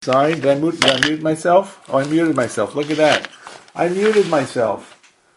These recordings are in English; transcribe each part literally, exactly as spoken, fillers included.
Sorry, did I, mute, did I mute myself? Oh, I muted myself. Look at that. I muted myself.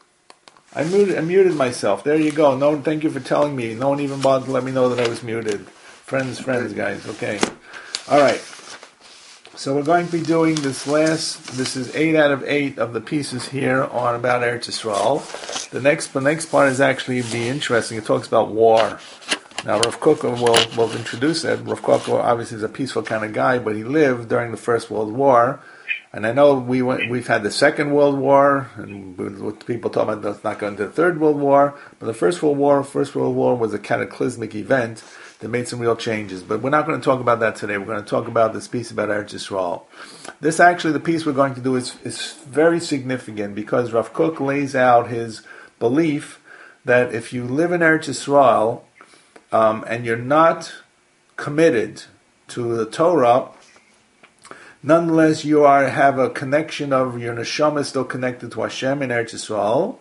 I muted, I muted myself. There you go. No, thank you for telling me. No one even bothered to let me know that I was muted. Friends, friends, guys. Okay. All right. So we're going to be doing this last. This is eight out of eight of the pieces here on about Eretz Yisrael. The next, the next part is actually be interesting. It talks about war. Now, Rav Kook will will introduce it. Rav Kook obviously is a peaceful kind of guy, but he lived during the First World War. And I know we went, we've had the Second World War, and what people talk about, let's not go into the Third World War. But the First World War, First World War was a cataclysmic event that made some real changes. But we're not going to talk about that today. We're going to talk about this piece about Eretz Yisrael. This actually, the piece we're going to do is, is very significant because Rav Kook lays out his belief that if you live in Eretz Yisrael, Um, and you're not committed to the Torah, nonetheless you are have a connection of your neshama still connected to Hashem in Eretz Yisrael,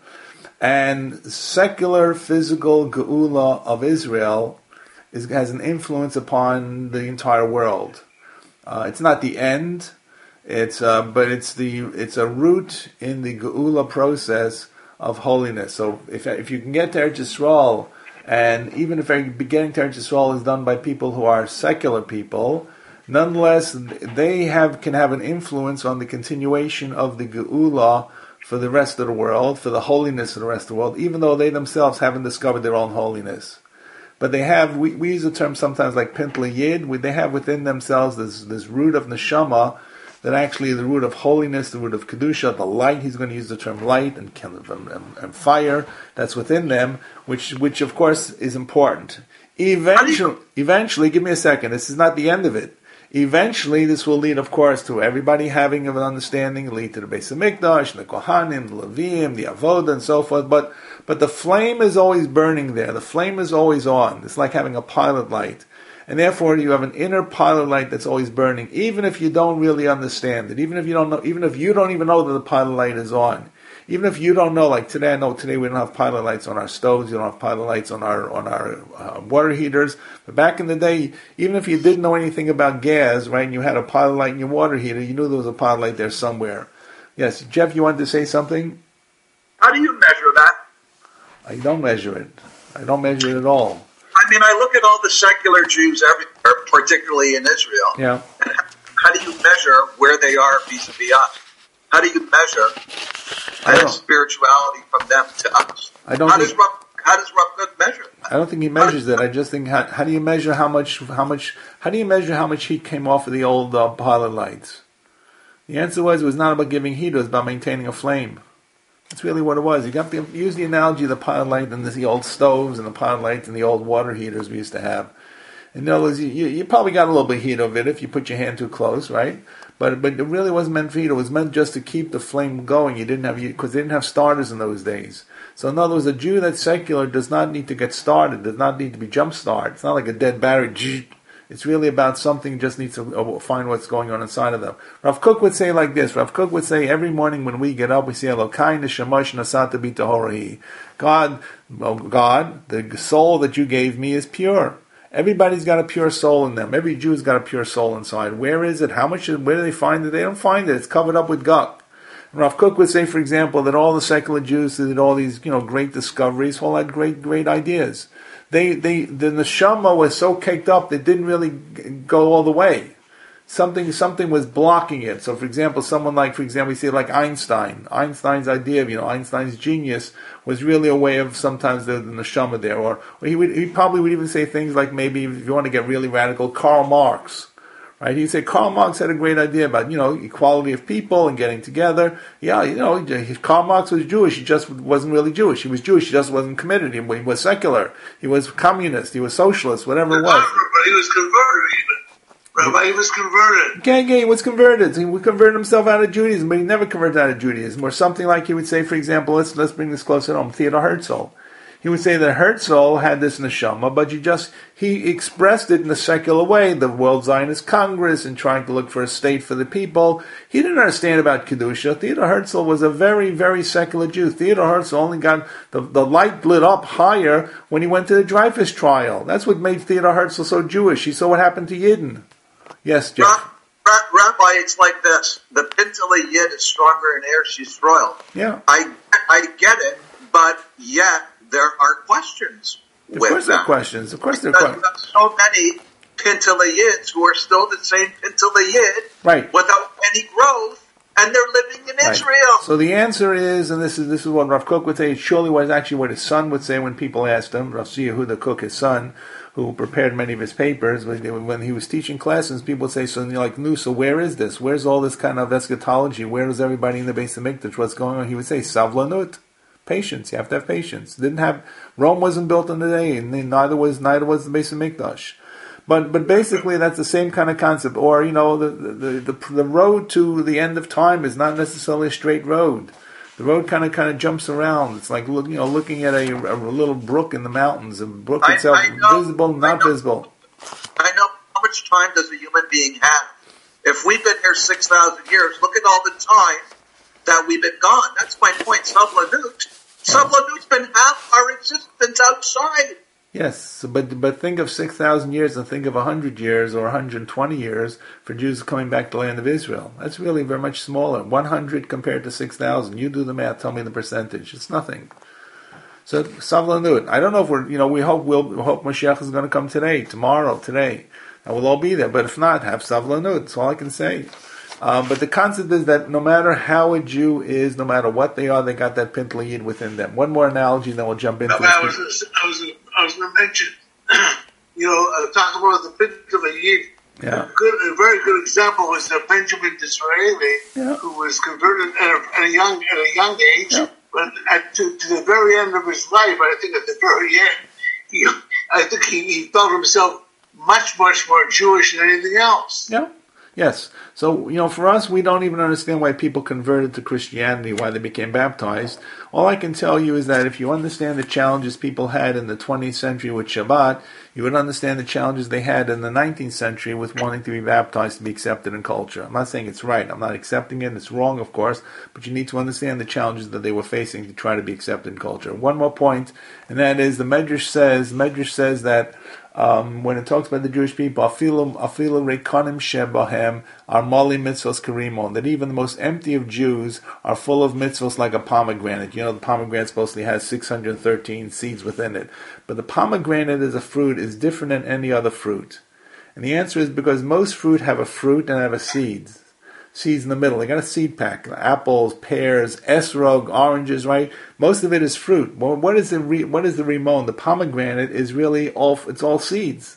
and secular physical geula of Israel is, has an influence upon the entire world. Uh, it's not the end, it's uh, but it's the it's a root in the geula process of holiness. So if if you can get to Eretz Yisrael, and even if beginning to Eretz Yisrael is done by people who are secular people, nonetheless they have can have an influence on the continuation of the Geula for the rest of the world, for the holiness of the rest of the world, even though they themselves haven't discovered their own holiness. But they have, we, we use the term sometimes like Pintla Yid, they have within themselves this, this root of Neshama, that actually the root of holiness, the root of Kedusha, the light, he's going to use the term light and, and, and fire, that's within them, which which of course is important. Eventually, eventually, give me a second, this is not the end of it. Eventually, this will lead, of course, to everybody having an understanding, lead to the Beis HaMikdash, the Kohanim, the Levim, the Avodah, and so forth, but, but the flame is always burning there, the flame is always on, it's like having a pilot light. And therefore, you have an inner pilot light that's always burning, even if you don't really understand it. Even if you don't know, even if you don't even know that the pilot light is on. Even if you don't know, like today, I know today we don't have pilot lights on our stoves. You don't have pilot lights on our on our uh, water heaters. But back in the day, even if you didn't know anything about gas, right, and you had a pilot light in your water heater, you knew there was a pilot light there somewhere. Yes, Jeff, you wanted to say something? How do you measure that? I don't measure it. I don't measure it at all. I mean, I look at all the secular Jews everywhere, particularly in Israel. Yeah. How do you measure where they are vis-a-vis us? How do you measure that spirituality from them to us? I don't. How think, does Rav, how does Rav Kook measure that? I don't think he measures it. I just think how, how do you measure how much how much how do you measure how much heat came off of the old uh, pilot lights? The answer was it was not about giving heat; it was about maintaining a flame. That's really what it was. You got to use the analogy of the pilot light and the old stoves and the pilot lights and the old water heaters we used to have. In other words, you, you probably got a little bit of heat of it if you put your hand too close, right? But but it really wasn't meant for heat. It was meant just to keep the flame going. You didn't have because they didn't have starters in those days. So in other words, a Jew that's secular does not need to get started. Does not need to be jump started. It's not like a dead battery. It's really about something just needs to find what's going on inside of them. Rav Kook would say like this. Rav Kook would say every morning when we get up, we say, Elokai neshamash nasata b'tahorahi. God, oh God, the soul that you gave me is pure. Everybody's got a pure soul in them. Every Jew's got a pure soul inside. Where is it? How much? Where do they find it? They don't find it. It's covered up with guk. Rav Kook would say, for example, that all the secular Jews that did all these, you know, great discoveries, all had great, great ideas. They, they, the neshama was so caked up they didn't really go all the way. Something, something was blocking it. So, for example, someone like, for example, we see like Einstein. Einstein's idea of, you know, Einstein's genius was really a way of sometimes the, the neshama there. Or, or he would, he probably would even say things like maybe if you want to get really radical, Karl Marx. Right? He'd say Karl Marx had a great idea about, you know, equality of people and getting together. Yeah, you know, Karl Marx was Jewish. He just wasn't really Jewish. He was Jewish. He just wasn't committed. He, he was secular. He was communist. He was socialist, whatever it was. But he was converted even. Rabbi, he was converted. Yeah, yeah, he was converted. He would convert himself out of Judaism, but he never converted out of Judaism. Or something like he would say, for example, let's let's bring this closer home, Theodor Herzl. He would say that Herzl had this neshama, but you just he expressed it in a secular way, the World Zionist Congress, and trying to look for a state for the people. He didn't understand about Kedusha. Theodor Herzl was a very, very secular Jew. Theodor Herzl only got the, the light lit up higher when he went to the Dreyfus trial. That's what made Theodor Herzl so Jewish. He saw what happened to Yidden. Yes, Jeff. Rabbi, it's like this. The Pintele Yid is stronger in Eretz Yisrael. Yeah. I, I get it, but yet there are questions Of with course there are that. questions. Of course there are Because questions. you have so many Pintele Yids who are still the same Pintele Yid Right. without any growth, and they're living in Right. Israel. So the answer is, and this is this is what Rav Kook would say, it surely was actually what his son would say when people asked him, Rav Yehuda Kook, his son, who prepared many of his papers, when he was teaching classes, people would say, so you're like, no, so where is this? Where's all this kind of eschatology? Where is everybody in the Beis HaMikdash? What's going on? He would say, savlanut, patience. You have to have patience. Didn't have Rome wasn't built in a day, and neither was neither was the Beis HaMikdash. But but basically that's the same kind of concept. Or you know the the, the the road to the end of time is not necessarily a straight road. The road kind of kind of jumps around. It's like look, you know looking at a, a little brook in the mountains. A brook I- itself, I know- visible, not I know. visible. I know how much time does a human being have? If we've been here six thousand years, look at all the time that we've been gone. That's my point. Sablanut. Sablanut's been half our existence outside. Yes, but but think of six thousand years and think of a hundred years or one hundred twenty years for Jews coming back to the land of Israel. That's really very much smaller. One hundred compared to six thousand. You do the math. Tell me the percentage. It's nothing. So savlanut. I don't know if we're you know we hope we'll we hope Mashiach is going to come today, tomorrow, today. And we'll all be there. But if not, have savlanut. That's all I can say. Um, but the concept is that no matter how a Jew is, no matter what they are, they got that Pintele Yid within them. One more analogy, then we'll jump into I was, I was, I was going to mention, you know, uh, talk about the Pintele Yid. Yeah. A, good, a very good example was uh, Benjamin Disraeli, Yeah. who was converted at a, at a young at a young age, Yeah. but at, to, to the very end of his life, I think at the very end, he, I think he, he felt himself much, much more Jewish than anything else. Yeah. Yes. So, you know, for us, we don't even understand why people converted to Christianity, why they became baptized. All I can tell you is that if you understand the challenges people had in the twentieth century with Shabbat, you would understand the challenges they had in the nineteenth century with wanting to be baptized to be accepted in culture. I'm not saying it's right. I'm not accepting it. It's wrong, of course. But you need to understand the challenges that they were facing to try to be accepted in culture. One more point, and that is the Medrash says, Medrash says that Um, when it talks about the Jewish people, afilu afilu rekonim shebahem are mali mitzvos karimon, that even the most empty of Jews are full of mitzvos like a pomegranate. You know, the pomegranate supposedly has six hundred thirteen seeds within it. But the pomegranate as a fruit is different than any other fruit. And the answer is because most fruit have a fruit and have a seeds. Seeds in the middle. They got a seed pack. Apples, pears, esrog, oranges, right? Most of it is fruit. Well, what is the re, what is the rimon? The pomegranate is really all, it's all seeds.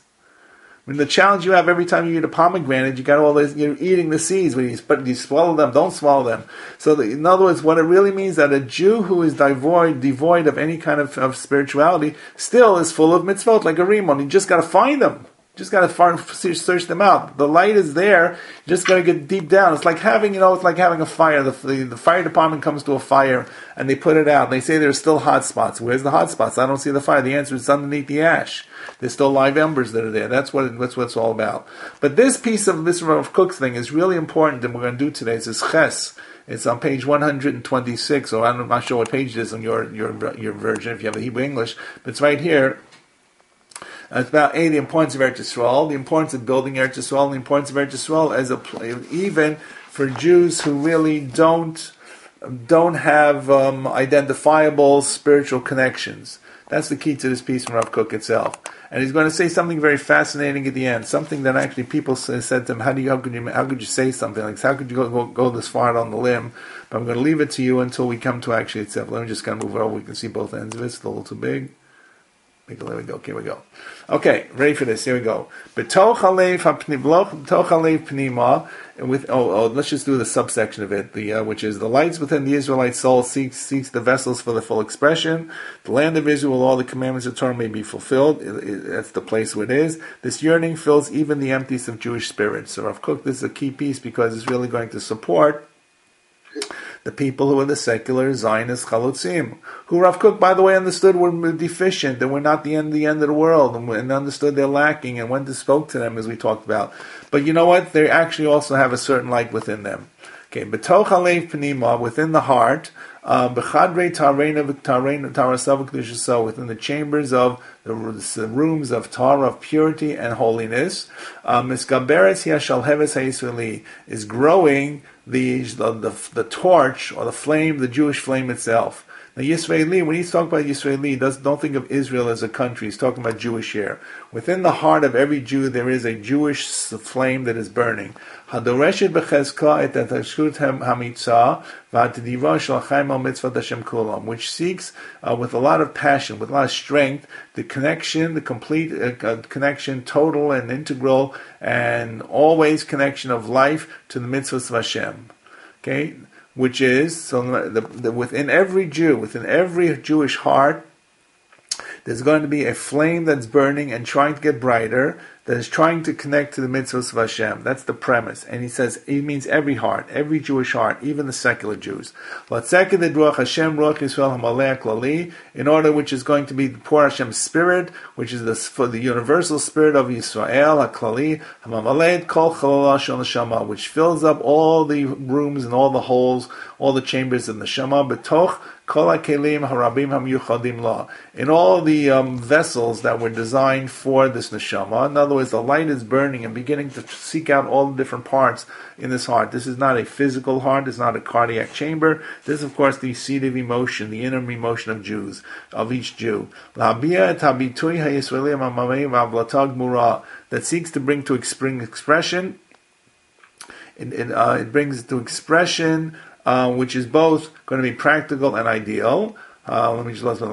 I mean, the challenge you have every time you eat a pomegranate, you got all this, you're eating the seeds. When you, but you swallow them, don't swallow them. So the, in other words, what it really means that a Jew who is devoid, devoid of any kind of, of spirituality still is full of mitzvot, like a rimon. You just got to find them. Just got to search them out. The light is there. You just got to get deep down. It's like having, you know, it's like having a fire. The, the, the fire department comes to a fire and they put it out. They say there's still hot spots. Where's the hot spots? I don't see the fire. The answer is underneath the ash. There's still live embers that are there. That's what it, that's what it's all about. But this piece of this Rav Kook's thing is really important, and we're going to do today. It's this ches. It's on page one hundred twenty-six, or I'm not sure what page it is on your your your version if you have the Hebrew English, but it's right here. Uh, it's about A, the importance of Eretz Yisrael, the importance of building Eretz Yisrael, the importance of Eretz Yisrael as a even for Jews who really don't don't have um, identifiable spiritual connections. That's the key to this piece from Rav Kook itself. And he's going to say something very fascinating at the end, something that actually people say, said to him, how do you, how could you, how could you say something like this? How could you go, go, go this far out on the limb? But I'm going to leave it to you until we come to actually itself. Let me just kind of move it over. We can see both ends of it. It's a little too big. There we go. Here we go. Okay, ready for this. Here we go. B'toch halev b'toch halev pnima. With oh, oh, let's just do the subsection of it. The uh, which is the lights within the Israelite soul seeks seeks the vessels for the full expression. The land of Israel, all the commandments of Torah may be fulfilled. It, it, that's the place where it is. This yearning fills even the emptiness of Jewish spirit. So Rav Kook, this is a key piece because it's really going to support the people who are the secular Zionist chalutzim, who Rav Kook, by the way, understood were deficient and were not the end, the end of the world, and, and understood they're lacking and went to spoke to them, as we talked about. But you know what? They actually also have a certain light within them. Okay, betoch halev pnima, within the heart, b'chadrei tareina v'tareina tarasav v'kedusha, within the chambers of the rooms of Torah, of purity and holiness, misgaberes yashalheves ha'Yisraeli, is growing the, the the the torch or the flame, the Jewish flame itself. Now, Yisraeli, when he's talking about Yisraeli, does, don't think of Israel as a country. He's talking about Jewish here. Within the heart of every Jew, there is a Jewish flame that is burning. Hadoreshet b'chezka et atashut hamitzah v'atidivah shel chaim al mitzvah Hashem kulam, which seeks uh, with a lot of passion, with a lot of strength, the connection, the complete uh, connection, total and integral, and always connection of life to the mitzvahs of Hashem. Okay? Which is, so the, the, within every Jew, within every Jewish heart, there's going to be a flame that's burning and trying to get brighter, that is trying to connect to the mitzvahs of Hashem. That's the premise. And he says, it means every heart, every Jewish heart, even the secular Jews. In order which is going to be the Por Hashem's spirit, which is the, for the universal spirit of Yisrael, HaKlali, which fills up all the rooms and all the holes, all the chambers in the Shema, betoch kol hakelim harabim hamyuchadim la, in all the um, vessels that were designed for this neshama. In other words, the light is burning and beginning to seek out all the different parts in this heart. This is not a physical heart, it's not a cardiac chamber. This is, of course, the seat of emotion, the inner emotion of Jews, of each Jew. That seeks to bring to expression, it, it, uh, it brings to expression, Uh, which is both going to be practical and ideal. Uh, let me just listen.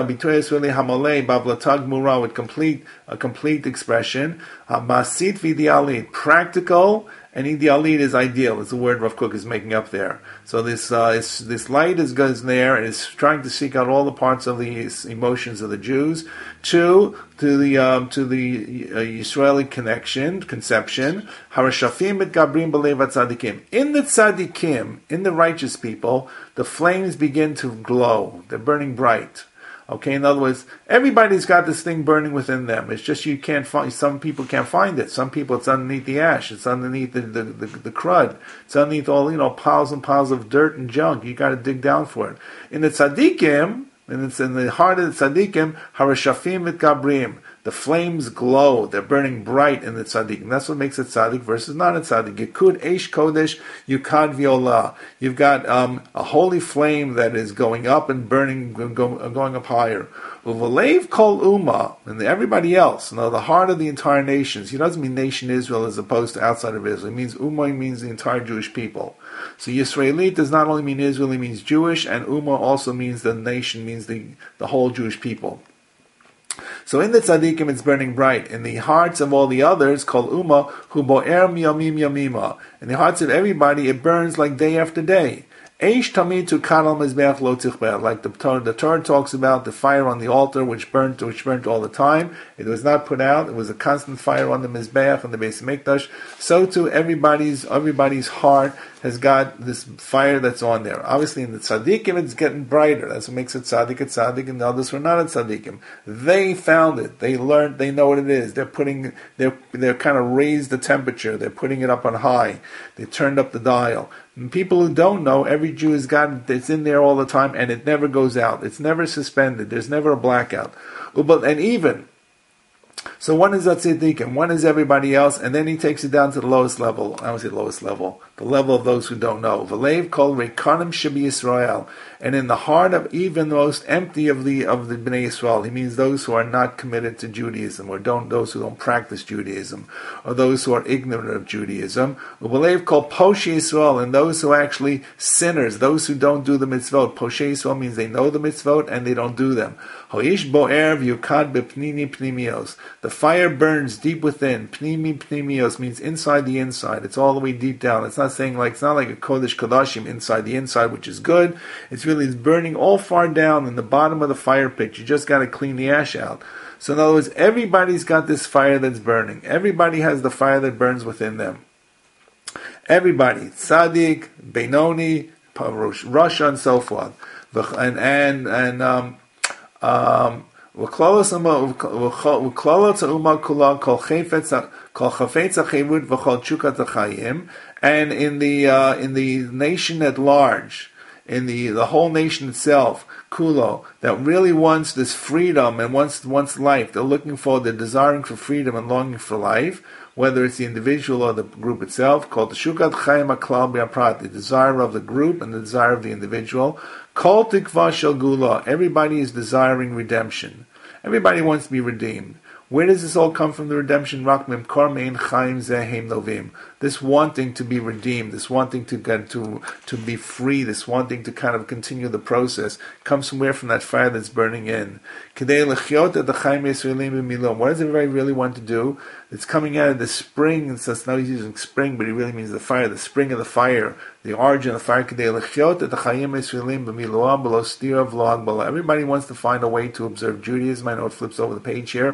With complete, a complete expression. Masit v'idealit, practical, and idealit is ideal. Is the word Rav Kook is making up there. So this uh, is, this light is goes there and is trying to seek out all the parts of the emotions of the Jews. Two, to the um, to the uh, Israeli connection, conception. Harashafim et gabrim b'lev tzadikim. In the tzadikim, in the righteous people, the flames begin to glow. They're burning bright. Okay, in other words, everybody's got this thing burning within them. It's just you can't find. Some people can't find it. Some people, it's underneath the ash. It's underneath the the, the, the crud. It's underneath all, you know, piles and piles of dirt and junk. You got to dig down for it. In the tzadikim, and it's in the heart of the tzaddikim, harashafim et gabrim. The flames glow. They're burning bright in the tzaddik. And that's what makes it tzaddik versus not a tzaddik. Yikud eish kodesh, yukad viola. You've got um, a holy flame that is going up and burning, going up higher. Uvalev kol umma, and everybody else, you know, the heart of the entire nations. He doesn't mean nation Israel as opposed to outside of Israel. He means umma, he means the entire Jewish people. So Yisraelit does not only mean Israel, it means Jewish, and umma also means the nation, means the, the whole Jewish people. So in the tzaddikim it's burning bright. In the hearts of all the others, called Ummah, hu bo'er miyamim yamima. In the hearts of everybody, it burns like day after day. Eish tamid tu kadal mizbeach lo tichber. Like the Torah, the Torah talks about the fire on the altar which burnt, which burnt all the time. It was not put out. It was a constant fire on the mizbeach and the Beis Mikdash. So too, everybody's everybody's heart has got this fire that's on there. Obviously, in the tzaddikim, it's getting brighter. That's what makes it tzaddik, a tzaddik, and the others were not a tzaddikim. They found it. They learned. They know what it is. They're putting. They're they're kind of raised the temperature. They're putting it up on high. They turned up the dial. And people who don't know, every Jew has got it's in there all the time, and it never goes out. It's never suspended. There's never a blackout. And even. So one is a tzaddik and one is everybody else, and then he takes it down to the lowest level. I would say lowest level, the level of those who don't know. V'leiv kol reikanim shebi Yisrael, and in the heart of even the most empty of the of the Bnei Yisrael, he means those who are not committed to Judaism, or don't those who don't practice Judaism, or those who are ignorant of Judaism. V'leiv kol poshei Yisrael, and those who are actually sinners, those who don't do the mitzvot. Poshei Yisrael means they know the mitzvot and they don't do them. Hoish bo'er v'yukad b'pnimi pnimios. The fire burns deep within. Pnimi pnimios means inside the inside. It's all the way deep down. It's not saying like it's not like a kodesh kodashim inside the inside, which is good. It's really it's burning all far down in the bottom of the fire pit. You just got to clean the ash out. So in other words, everybody's got this fire that's burning. Everybody has the fire that burns within them. Everybody, tzaddik, benoni, Rasha, and so forth, and and and um. Um, V'klolos uma v'klolos uma kula kol chayfetz kol chafetz hachevut v'chol chukat hachayim, and in the uh, in the nation at large, in the the whole nation itself, kulo, that really wants this freedom and wants wants life. They're looking for, they're desiring for freedom and longing for life, whether it's the individual or the group itself, called the shukat chayim haklal b'aprat, the desire of the group and the desire of the individual. Kol tikva shel gula, everybody is desiring redemption. Everybody wants to be redeemed. Where does this all come from, the redemption? Rakmim kormein chaim zehem novim. This wanting to be redeemed, this wanting to get to to be free, this wanting to kind of continue the process, comes from where? From that fire that's burning in. Kedei lechyot et chaim yisraelim b'milom. What does everybody really want to do? It's coming out of the spring. So it's not he's using spring, but he really means the fire, the spring of the fire, the origin of the fire. Kedei lechyot et chaim yisraelim b'miloam b'lo stira v'lo hagbala. Everybody wants to find a way to observe Judaism. I know it flips over the page here.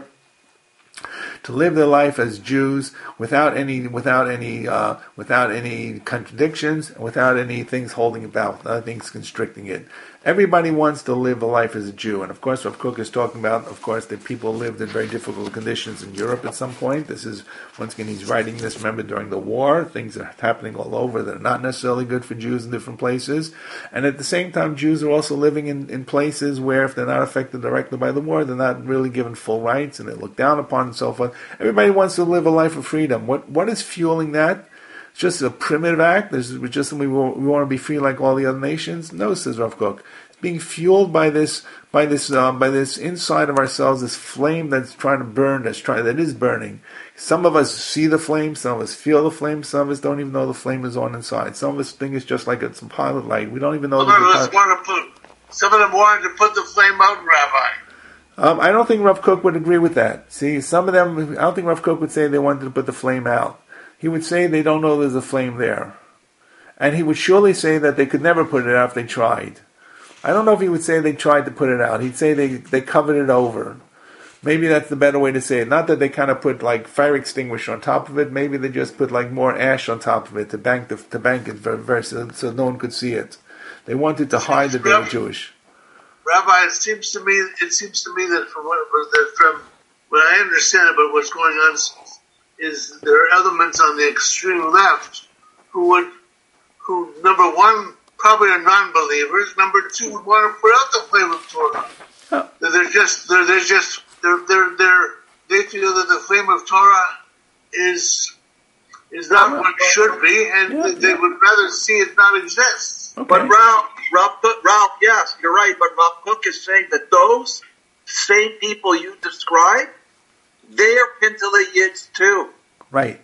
To live their life as Jews without any, without any, uh, without any contradictions, without any things holding it back, without things constricting it. Everybody wants to live a life as a Jew, and of course, Rav Kook is talking about, of course, that people lived in very difficult conditions in Europe at some point. This is, once again, he's writing this, remember, during the war. Things are happening all over that are not necessarily good for Jews in different places. And at the same time, Jews are also living in, in places where, if they're not affected directly by the war, they're not really given full rights, and they're looked down upon and so forth. Everybody wants to live a life of freedom. What What is fueling that? It's just a primitive act? This is just we want, we want to be free like all the other nations? No, says Rav Kook. It's being fueled by this, by this, um, by this inside of ourselves, this flame that's trying to burn, that's trying, that is burning. Some of us see the flame, some of us feel the flame, some of us don't even know the flame is on inside. Some of us think it's just like it's a pilot light. We don't even know. Some of us want to put, some of them wanted to put the flame out, Rabbi. Um, I don't think Rav Kook would agree with that. See, some of them, I don't think Rav Kook would say they wanted to put the flame out. He would say they don't know there's a flame there. And he would surely say that they could never put it out if they tried. I don't know if he would say they tried to put it out. He'd say they, they covered it over. Maybe that's the better way to say it. Not that they kind of put like fire extinguisher on top of it. Maybe they just put like more ash on top of it to bank the, to bank it very, very, so, so no one could see it. They wanted to hide that they were Jewish. Rabbi, it seems to me, it seems to me that from what, that from what I understand about what's going on is there are elements on the extreme left who would, who number one probably are non-believers, number two would want to put out the flame of Torah. Oh. They're just, they're, they're just, they're, they're, they're, they feel that the flame of Torah is is not oh, what it should be, and yeah, they yeah. would rather see it not exist. Okay. But Ralph, Ralph, Ralph, yes, you're right. But Ralph Kook is saying that those same people you describe, they are Pintele Yids too. Right.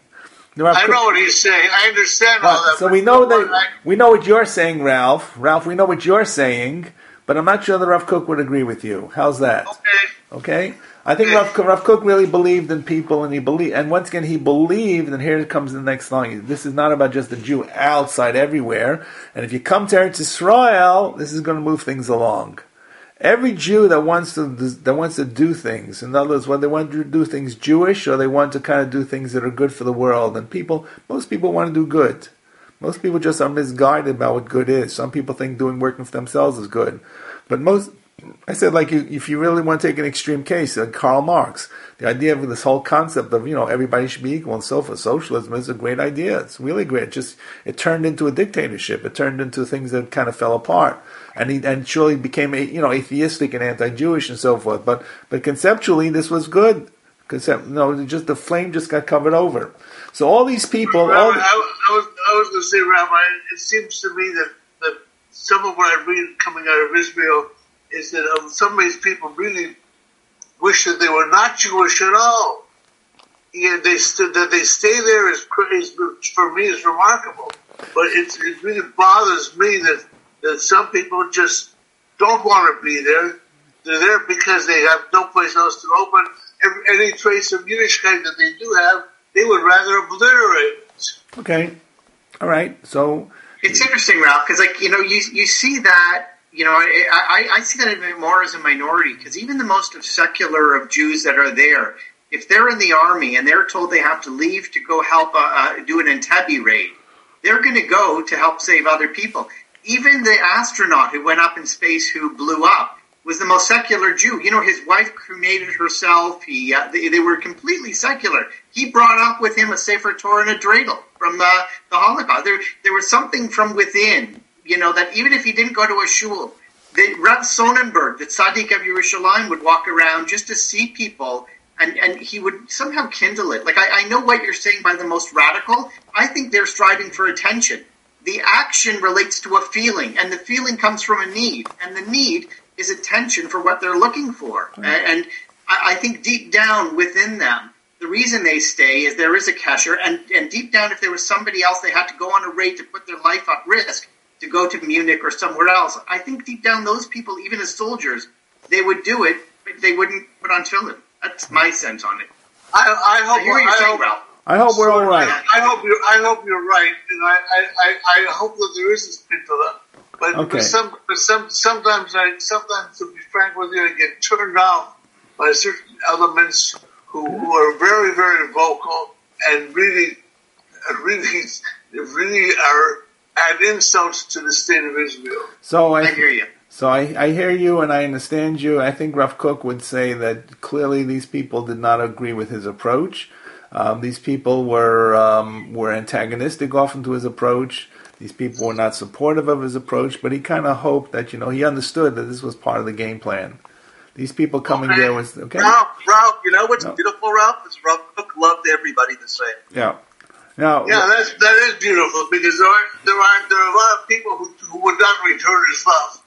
I know what he's saying. I understand all that. So we know that we know what you're saying, Ralph. Ralph, we know what you're saying, but I'm not sure that Rav Kook would agree with you. How's that? Okay. Okay. I think Rav, Rav Kook really believed in people, and he believed, and once again he believed. And here comes the next line. This is not about just the Jew outside everywhere. And if you come to Eretz Yisrael, this is going to move things along. Every Jew that wants to that wants to do things, in other words, whether they want to do things Jewish or they want to kind of do things that are good for the world, and people, most people want to do good. Most people just are misguided about what good is. Some people think doing working for themselves is good, but most, I said, like you, if you really want to take an extreme case, like Karl Marx, the idea of this whole concept of, you know, everybody should be equal and so forth, socialism is a great idea. It's really great. It just it turned into a dictatorship. It turned into things that kind of fell apart. And he and surely became, you know, atheistic and anti-Jewish and so forth. But but conceptually, this was good. Concept, you know, just the flame just got covered over. So all these people, Rabbi, all the, I, was, I was I was going to say, Rabbi, it seems to me that, that some of what I read coming out of Israel is that um, some of these people really wish that they were not Jewish at all. Yeah, they st- that they stay there is, is for me is remarkable. But it's, it really bothers me that. that some people just don't want to be there. They're there because they have no place else to go, but every, any trace of Yiddishkeit that they do have, they would rather obliterate it. Okay. All right. So it's interesting, Ralph, because like, you know, you you see that, you know, I, I, I see that even more as a minority, because even the most of secular of Jews that are there, if they're in the army and they're told they have to leave to go help uh, uh, do an Entebbe raid, they're going to go to help save other people. Even the astronaut who went up in space who blew up, was the most secular Jew. You know, his wife cremated herself. He, uh, they, they were completely secular. He brought up with him a Sefer Torah and a dreidel from uh, the Holocaust. There, there was something from within, you know, that even if he didn't go to a shul, the Rav Sonnenberg, the Tzaddik of Yerushalayim, would walk around just to see people, and, and he would somehow kindle it. Like, I, I know what you're saying by the most radical. I think they're striving for attention. The action relates to a feeling, and the feeling comes from a need, and the need is attention for what they're looking for. Mm-hmm. And I, I think deep down within them, the reason they stay is there is a kesher, and, and deep down, if there was somebody else they had to go on a raid to put their life at risk to go to Munich or somewhere else, I think deep down those people, even as soldiers, they would do it, but they wouldn't put on tefillin. That's my sense on it. I, I hope. I hear what you're I saying, hope, Ralph. I hope we're all right. I, I hope you're. I hope you're right, and I, I, I, I hope that there is a spin to that. But, Okay. but some, but some, sometimes I, sometimes to be frank with you, I get turned off by certain elements who, who are very, very vocal and really, really, really are add insults to the state of Israel. So I, I hear you. So I, I hear you and I understand you. I think Rav Kook would say that clearly these people did not agree with his approach. Um, these people were um, were antagonistic often to his approach. These people were not supportive of his approach, but he kind of hoped that, you know, he understood that this was part of the game plan. These people coming Okay. there was, okay? Ralph, Ralph, you know what's No. beautiful, Ralph? Is Ralph Cook loved everybody the same. Yeah. Now, Yeah, that's that is beautiful because there are there are there are a lot of people who who would not return his love.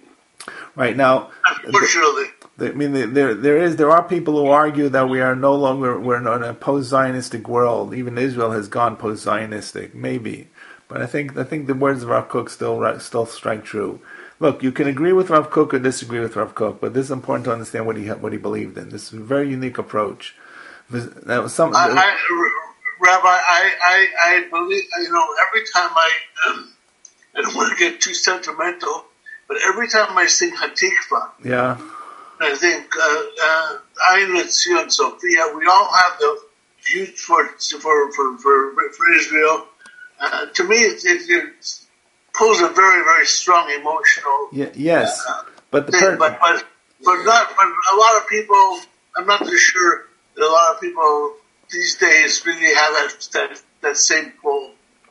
right now, Unfortunately. I mean, there there is there are people who argue that we are no longer we're in a post-Zionistic world. Even Israel has gone post-Zionistic, maybe. But I think I think the words of Rav Kook still still strike true. Look, you can agree with Rav Kook or disagree with Rav Kook, but this is important to understand what he what he believed in. This is a very unique approach. Now, some, I, I, Rabbi, I, I, I believe, you know, every time I, um, I don't want to get too sentimental, but every time I sing Hatikva, yeah, I think, uh, uh, Ayin Letzion Sophia, we all have the youth for, for, for, for, for Israel. Uh, to me, it, it, it pulls a very, very strong emotional yeah yes, uh, but the thing, per- but, but, but not, but a lot of people, I'm not too sure that a lot of people these days really have that, that, that same pull.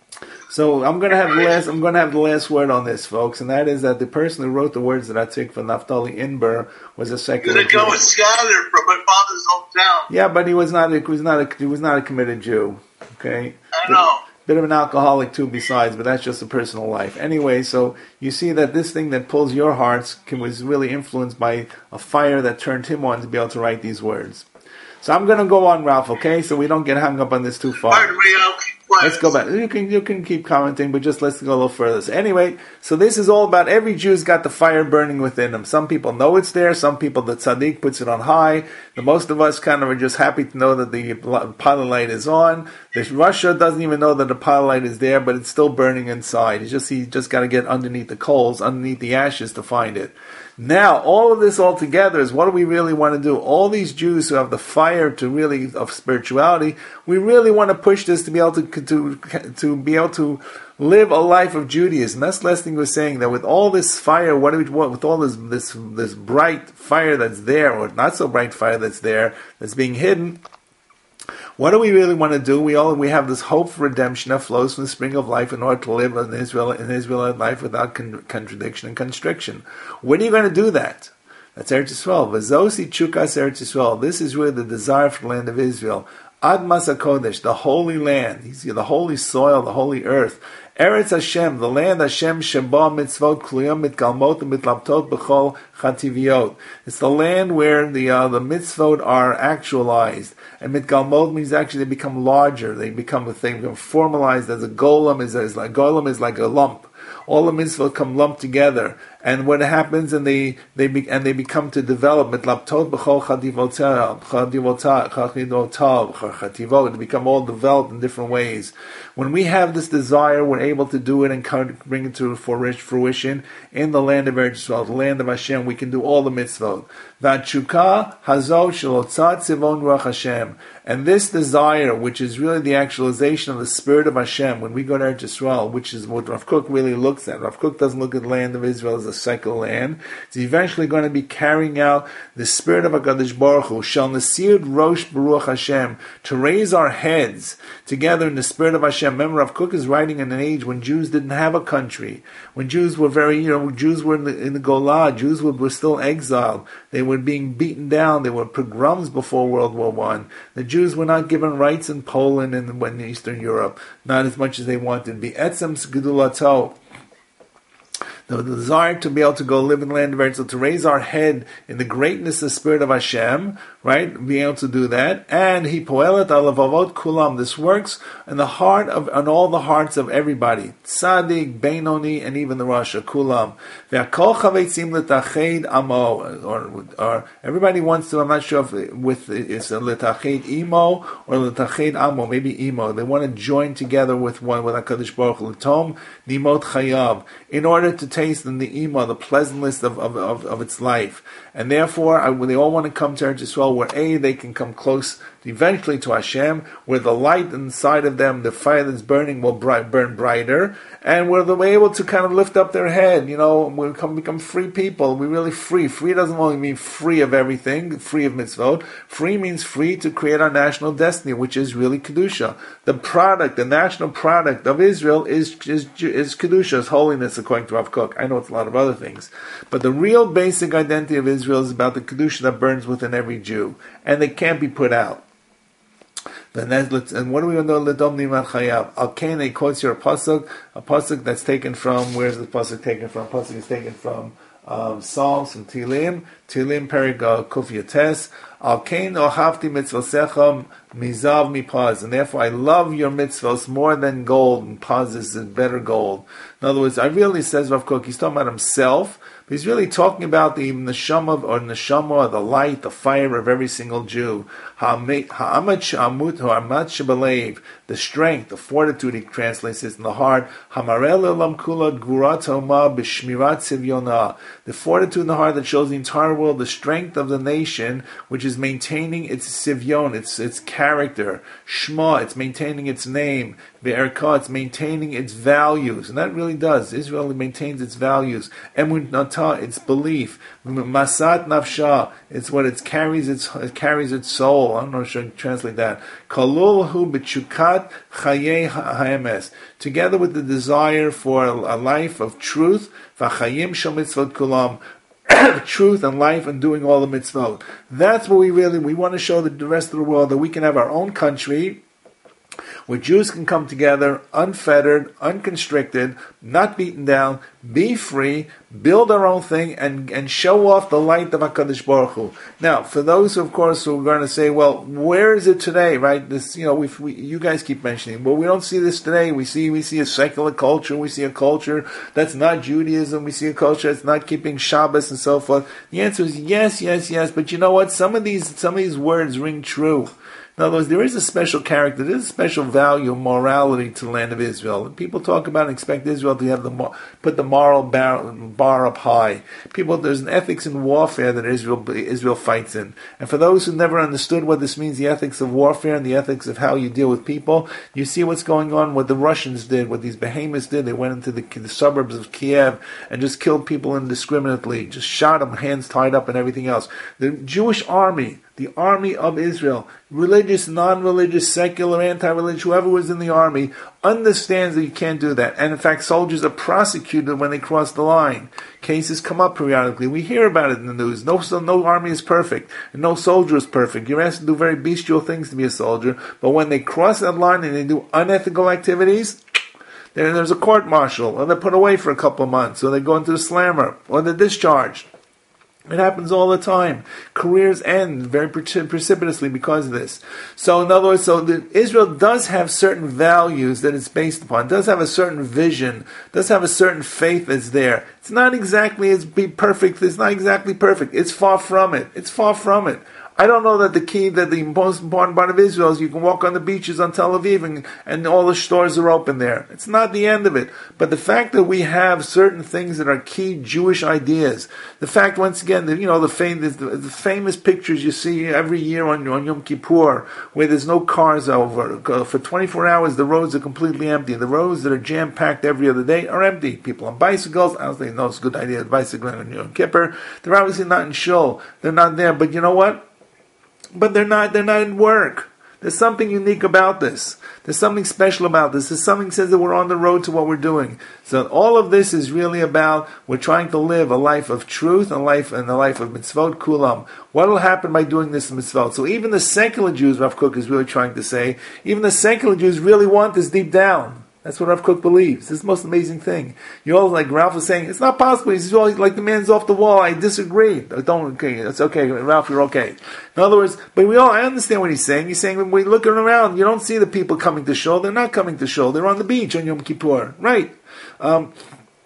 So I'm gonna have the last. I'm gonna have the last word on this, folks, and that is that the person who wrote the words that I took for Naftali Inber was a secular You're going to go Jew. with scholar from my father's hometown. Yeah, but he was not. He was not. A, he was not a committed Jew. Okay. I know. Bit of an alcoholic too, besides, but that's just a personal life. Anyway, so you see that this thing that pulls your hearts can, was really influenced by a fire that turned him on to be able to write these words. So I'm going to go on, Ralph. Okay, so we don't get hung up on this too far. Pardon me, I'll keep quiet. Let's go back. You can you can keep commenting, but just let's go a little further. So anyway, so this is all about every Jew's got the fire burning within them. Some people know it's there. Some people, the tzaddik puts it on high. The most of us kind of are just happy to know that the pilot light is on. The Russia doesn't even know that the pilot light is there, but it's still burning inside. It's just he just got to get underneath the coals, underneath the ashes to find it. Now, all of this all together is what do we really want to do? All these Jews who have the fire to really of spirituality, we really want to push this to be able to to to be able to live a life of Judaism. That's Lessing was saying that with all this fire, what do we want with all this this this bright fire that's there, or not so bright fire that's there, that's being hidden? What do we really want to do? We all we have this hope for redemption that flows from the spring of life in order to live in Israel in Israelite life without con- contradiction and constriction. When are you going to do that? That's Eretz Yisrael. V'zosi chukas Eretz Yisrael. This is really the desire for the land of Israel. Admas HaKodesh, the holy land, the holy soil, the holy earth. Eretz Hashem, the land Hashem Sheba mitzvot kluyam mitgalmot and mitlaptot b'chol chativiot. It's the land where the uh, the mitzvot are actualized. And mitgalmot means actually they become larger. They become a thing, become formalized as a golem. Is, is like golem is like a lump. All the mitzvot come lumped together, and what happens, and they they be, and they become to develop. Mitlaptot b'chol chativotav, chativotav, chativotav, chativot. They become all developed in different ways. When we have this desire, we're able to do it and bring it to fruition in the land of Eretz Yisrael, the land of Hashem. We can do all the mitzvot. V'atshuka hazo shelotzat tzivon ruach Hashem. And this desire, which is really the actualization of the spirit of Hashem, when we go to Eretz Yisrael, which is what Rav Kook really looks at. Rav Kook doesn't look at the land of Israel as a secular, secular land. It's eventually going to be carrying out the spirit of HaKadosh Baruch Hu, Shal Nesir Rosh Baruch Hashem, to raise our heads together in the spirit of Hashem. Remember, Rav Kook is writing in an age when Jews didn't have a country, when Jews were very, you know, Jews were in the, in the Golah, Jews were, were still exiled, they were being beaten down, they were pogroms before World War One. The Jews were not given rights in Poland and in Eastern Europe, not as much as they wanted. Be etzem gedulato. The desire to be able to go live in the land of Israel, to raise our head in the greatness of the Spirit of Hashem, right? Being able to do that. And he poelet alavavot kulam. This works in the heart of, on all the hearts of everybody. Tzaddik, Beinoni, and even the Rasha, kulam. Ve'akol chavetzim letached amo. Or, or everybody wants to, I'm not sure if with, it's a letached imo or letached amo, maybe imo. They want to join together with one, with HaKadosh Baruch Hu. L'tom nimot chayav. In order to taste in the ima, the pleasantness of, of, of, of its life. And therefore, I, they all want to come to Eretz Yisrael, where A, they can come close eventually to Hashem, where the light inside of them, the fire that's burning, will bright, burn brighter, and where they're able to kind of lift up their head, you know, we become, become free people. We're really free. Free doesn't only mean free of everything, free of mitzvot. Free means free to create our national destiny, which is really Kedusha. The product, the national product of Israel is is, is Kedusha, is holiness, according to Rav Kook. I know it's a lot of other things. But the real basic identity of Israel is about the Kedusha that burns within every Jew. And they can't be put out. Then let's, and what do we know? L'dom nimat chayav. Al kain, they quotes here a pasuk, a pasuk that's taken from. Where's the pasuk taken from? Pasuk is taken from um, Psalms and Tilim. Tilim perik kuf yates. Al kain ohavti mitzvosecha mizav mipaz, and therefore I love your mitzvos more than gold. And paz is better gold. In other words, I really, says Rav Kook, he's talking about himself. But he's really talking about the neshama or neshama, the light, the fire of every single Jew. The strength, the fortitude, he translates it in the heart. The fortitude in the heart that shows the entire world the strength of the nation, which is maintaining its sivyon, its its character. Shema, it's maintaining its name. Be'erka, it's maintaining its values, and that really does. Israel maintains its values. Emun nata, its belief. Masat nafsha, it's what it carries. Its it carries its soul. I don't know if I should translate that. Kalulhu b'chukat chayei ha'emes, together with the desire for a life of truth. V'chayim shel mitzvot kulam. Truth and life and doing all the mitzvot. That's what we really, we want to show the rest of the world that we can have our own country where Jews can come together unfettered, unconstricted, not beaten down, be free, build our own thing, and, and show off the light of HaKadosh Baruch Hu. Now, for those, of course, who are going to say, well, where is it today, right? This, you know, we, we you guys keep mentioning, well, we don't see this today. We see we see a secular culture. We see a culture that's not Judaism. We see a culture that's not keeping Shabbos and so forth. The answer is yes, yes, yes. But you know what? Some of these some of these words ring true. In other words, there is a special character, there is a special value, morality to the land of Israel. People talk about and expect Israel to have the put the moral bar, bar up high. People, there's an ethics in warfare that Israel Israel fights in. And for those who never understood what this means, the ethics of warfare and the ethics of how you deal with people, you see what's going on, what the Russians did, what these behemoths did. They went into the, the suburbs of Kiev and just killed people indiscriminately, just shot them, hands tied up and everything else. The Jewish army, the army of Israel, religious, non-religious, secular, anti-religious, whoever was in the army, understands that you can't do that. And in fact, soldiers are prosecuted when they cross the line. Cases come up periodically. We hear about it in the news. No, so no army is perfect, and no soldier is perfect. You're asked to do very bestial things to be a soldier, but when they cross that line and they do unethical activities, then there's a court-martial, or they're put away for a couple of months, or they go into the slammer, or they're discharged. It happens all the time. Careers end very precipitously because of this. So in other words, so the, Israel does have certain values that it's based upon, does have a certain vision, does have a certain faith that's there. It's not exactly as be perfect, it's not exactly perfect. It's far from it. It's far from it. I don't know that the key, that the most important part of Israel is you can walk on the beaches on Tel Aviv and, and all the stores are open there. It's not the end of it. But the fact that we have certain things that are key Jewish ideas, the fact, once again, that, you know, the, fam- the, the famous pictures you see every year on, on Yom Kippur, where there's no cars over. For twenty-four hours, the roads are completely empty. The roads that are jam-packed every other day are empty. People on bicycles, I don't think know it's a good idea, bicycling on Yom Kippur. They're obviously not in shul. They're not there. But you know what? But they're not, they're not in work. There's something unique about this. There's something special about this. There's something that says that we're on the road to what we're doing. So all of this is really about, we're trying to live a life of truth, a life and a life of mitzvot kulam. What will happen by doing this mitzvot? So even the secular Jews, Rav Kook is really trying to say, even the secular Jews really want this deep down. That's what Rav Kook believes. This is the most amazing thing. You all, like Ralph was saying, it's not possible. He's always like the man's off the wall. I disagree. Don't, okay, it's okay. Ralph, you're okay. In other words, but we all, I understand what he's saying. He's saying when we're looking around, you don't see the people coming to shul. They're not coming to shul. They're on the beach on Yom Kippur. Right. Um,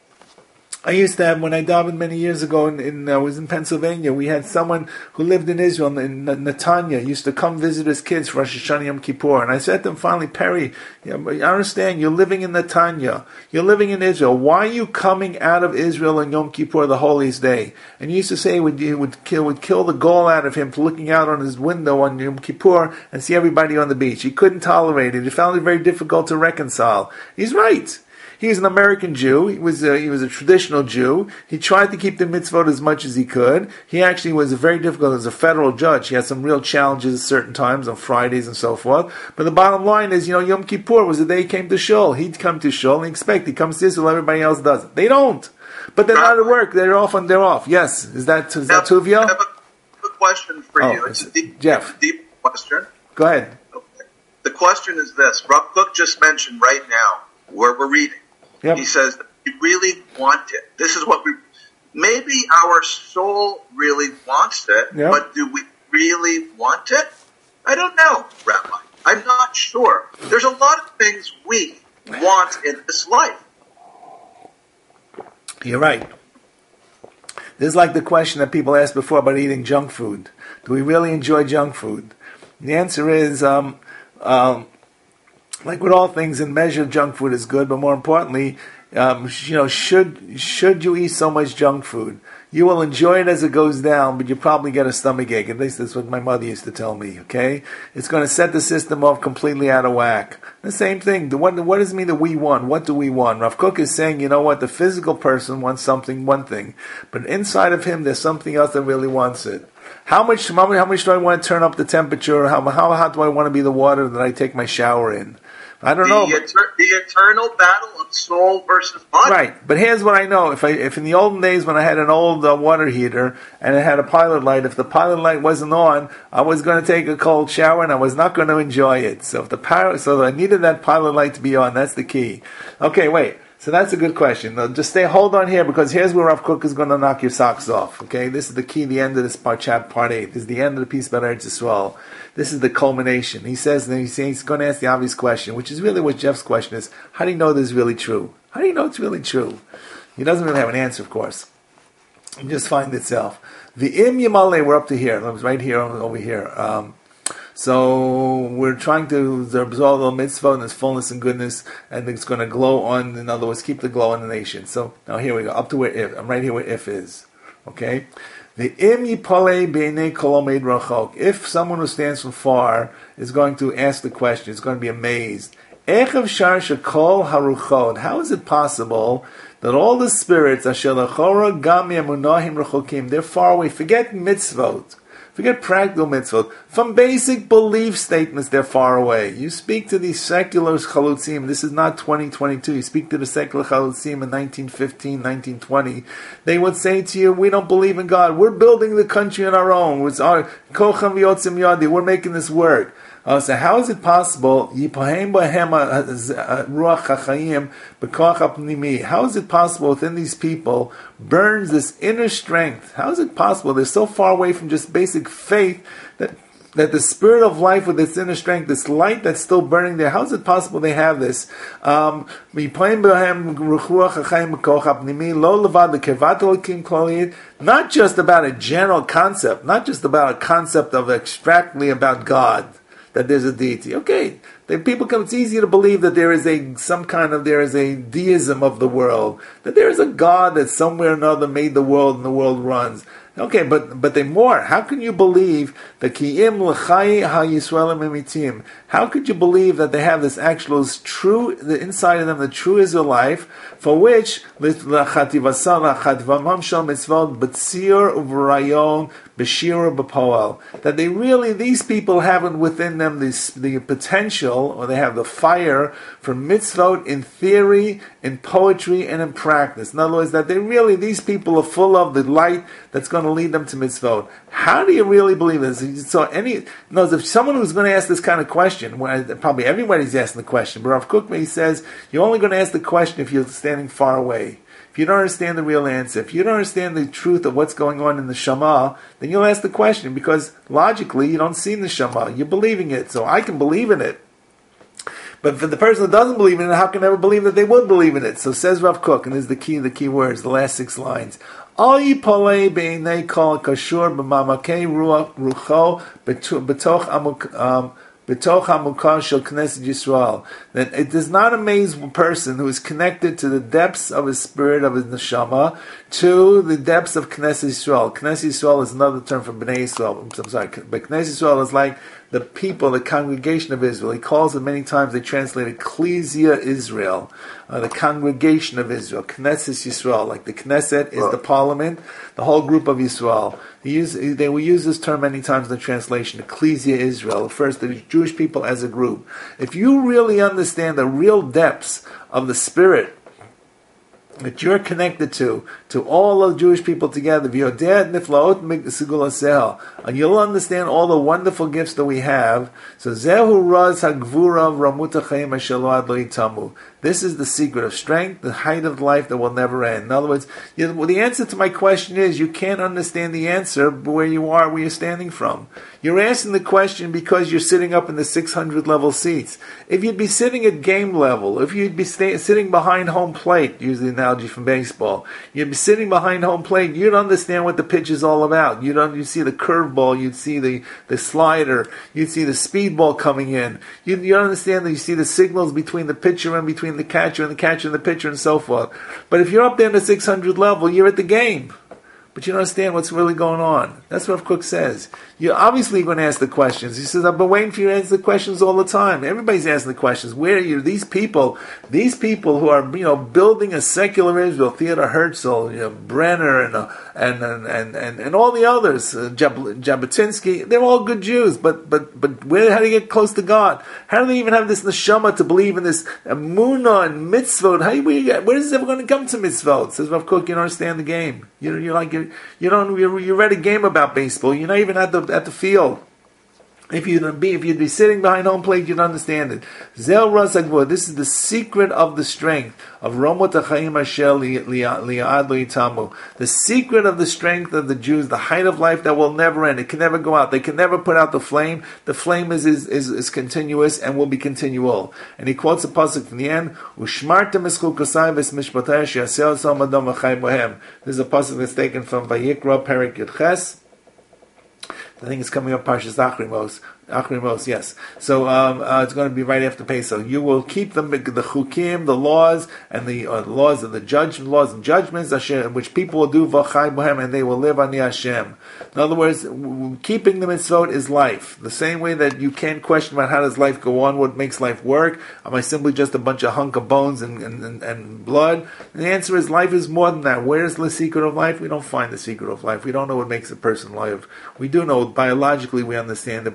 I used to have, when I davened many years ago, in, in, I was in Pennsylvania, we had someone who lived in Israel, in Netanya, used to come visit his kids for Rosh Hashanah Yom Kippur. And I said to him finally, Perry, you know, I understand, you're living in Netanya, you're living in Israel. Why are you coming out of Israel on Yom Kippur, the holiest day? And he used to say it would, it would, kill, would kill the gall out of him for looking out on his window on Yom Kippur and see everybody on the beach. He couldn't tolerate it. He found it very difficult to reconcile. He's right. He was an American Jew. He was a, he was a traditional Jew. He tried to keep the mitzvot as much as he could. He actually was very difficult as a federal judge. He had some real challenges at certain times on Fridays and so forth. But the bottom line is, you know, Yom Kippur was the day he came to shul. He'd come to shul and he expect he comes to Israel, everybody else does it. They don't. But they're not at work. They're off and they're off. Yes. Is that, is that Tuvia? I have a question for oh, you. It's a deep, Jeff. It's a deep question. Go ahead. Okay. The question is this. Rav Kook just mentioned right now, where we're reading. Yep. He says that we really want it. This is what we, maybe our soul really wants it, yep. But do we really want it? I don't know, Rabbi. I'm not sure. There's a lot of things we want in this life. You're right. This is like the question that people asked before about eating junk food. Do we really enjoy junk food? The answer is, um, um, like with all things, in measure, junk food is good, but more importantly, um, you know, should should you eat so much junk food? You will enjoy it as it goes down, but you probably get a stomach ache. At least that's what my mother used to tell me, okay? It's going to set the system off completely out of whack. The same thing. The what, what does it mean that we want? What do we want? Rav Kook is saying, you know what, the physical person wants something, one thing, but inside of him there's something else that really wants it. How much, how much do I want to turn up the temperature? How, how hot do I want to be the water that I take my shower in? I don't the know. Eter- the eternal battle of soul versus body. Right, but here's what I know: if I, if in the olden days when I had an old uh, water heater and it had a pilot light, if the pilot light wasn't on, I was going to take a cold shower and I was not going to enjoy it. So if the power, so I needed that pilot light to be on. That's the key. Okay, wait. So that's a good question. Now, just stay, hold on here, because here's where Rav Kook is going to knock your socks off. Okay, this is the key, the end of this part, chapter part eight. This is the end of the piece about Eretz Yisrael. This is the culmination. He says, and he's, he's going to ask the obvious question, which is really what Jeff's question is: how do you know this is really true? How do you know it's really true? He doesn't really have an answer, of course. You just find itself. The im yimale, we're up to here. It was right here, over here. Um, So we're trying to absorb the mitzvah and its fullness and goodness, and it's going to glow on, in other words, keep the glow on the nation. So now here we go, up to where if. I'm right here where if is. Okay? The im yipale b'nei kol omeid rachok. If someone who stands from far is going to ask the question, is going to be amazed. Echav shar shekol haruchot. How is it possible that all the spirits, asher lachora gam yamunahim rachokim, they're far away? Forget mitzvot. Forget practical mitzvot. From basic belief statements, they're far away. You speak to these secular chalutzim. This is not twenty twenty-two. You speak to the secular chalutzim in nineteen fifteen, nineteen twenty. They would say to you, we don't believe in God. We're building the country on our own. It's our kocham v'yotzim yadi. We're making this work. Uh, so how is it possible? How is it possible within these people burns this inner strength? How is it possible? They're so far away from just basic faith that that the spirit of life with its inner strength, this light that's still burning there, how is it possible they have this? Um, not just about a general concept, not just about a concept of abstractly about God, that there's a deity. Okay, the people come. It's easy to believe that there is a some kind of there is a deism of the world, that there is a God that somewhere or another made the world and the world runs. Okay, but but they more. How can you believe that ki'im l'chai ha-Yisraelim emitim? How could you believe that they have this actual true, the inside of them, the true Israel life, for which that they really, these people have within them this, the potential, or they have the fire for mitzvot in theory, in poetry, and in practice. In other words, that they really, these people are full of the light that's going to lead them to mitzvot. How do you really believe this? So, any, knows if someone who's going to ask this kind of question, well, probably everybody's asking the question, but Rav Kook, he says, you're only going to ask the question if you're standing far away. If you don't understand the real answer, if you don't understand the truth of what's going on in the Shema, then you'll ask the question, because logically you don't see in the Shema. You're believing it, so I can believe in it. But for the person that doesn't believe in it, how can they ever believe that they would believe in it? So says Rav Kook, and this is the key, the key words, the last six lines. All yipolei beinei kol kashur b'mamakei rucho b'toch amuk um B'toch hamukar shel Knesset Yisrael, that it does not amaze a person who is connected to the depths of his spirit, of his neshama, to the depths of Knesset Yisrael. Knesset Yisrael is another term for Bnei Yisrael. I'm sorry, but Knesset Yisrael is like the people, the congregation of Israel. He calls it many times, they translate Ecclesia Israel, uh, the congregation of Israel, Knesset Yisrael, like the Knesset is the parliament, the whole group of Yisrael. He use, they will use this term many times in the translation, Ecclesia Israel, refers to the Jewish people as a group. If you really understand the real depths of the spirit that you're connected to, to all of the Jewish people together, and you'll understand all the wonderful gifts that we have. So, this is the secret of strength, the height of life that will never end. In other words, you know, the answer to my question is, you can't understand the answer where you are, where you're standing from. You're asking the question because you're sitting up in the six hundred level seats. If you'd be sitting at game level, if you'd be stay, sitting behind home plate, use the analogy from baseball, you'd be sitting behind home plate, you'd understand what the pitch is all about. You'd, you'd see the curveball, you'd see the, the slider, you'd see the speedball coming in. You'd, you'd understand that you see the signals between the pitcher and between the catcher and the catcher and the pitcher and so forth. But if you're up there in the six hundred level, you're at the game. But you don't understand what's really going on. That's what Rav Kook says. You're obviously going to ask the questions. He says, I've been waiting for you to answer the questions all the time. Everybody's asking the questions. Where are you? These people, these people who are, you know, building a secular Israel, Theodor Herzl, you know, Brenner, and uh, and, and and and all the others, uh, Jab- Jabotinsky, they're all good Jews. But but but where? How do you get close to God? How do they even have this neshama to believe in this emunah and mitzvot? How where, you, where is it ever going to come to mitzvot? Says Rav Kook, you don't understand the game. You you're like you you don't you, you read a game about baseball. You're not even at the at the field. If you'd be if you'd be sitting behind home plate, you'd understand it. Zel Razagvor, this is the secret of the strength of Romot HaChaim Ashel Li'ad Lo'itamu. The secret of the strength of the Jews, the height of life that will never end. It can never go out. They can never put out the flame. The flame is is, is, is continuous and will be continual. And he quotes a pasuk from the end. Ushmartem eschul kosai v'smishpatei she'aseh osam adam v'chai bohem. This is a pasuk that's taken from Vayikra Perek Yudches. I think it's coming up Parshas Achrimos. Achrimos, yes. So um, uh, it's going to be right after Pesach. You will keep the the chukim, the laws, and the uh, laws of the judge, laws and judgments, Hashem, which people will do v'chai bohem, and they will live on the Hashem. In other words, w- keeping the mitzvot is life. The same way that you can't question about how does life go on, what makes life work. Am I simply just a bunch of hunk of bones and and, and, and blood? And the answer is life is more than that. Where is the secret of life? We don't find the secret of life. We don't know what makes a person live. We do know biologically we understand it, but the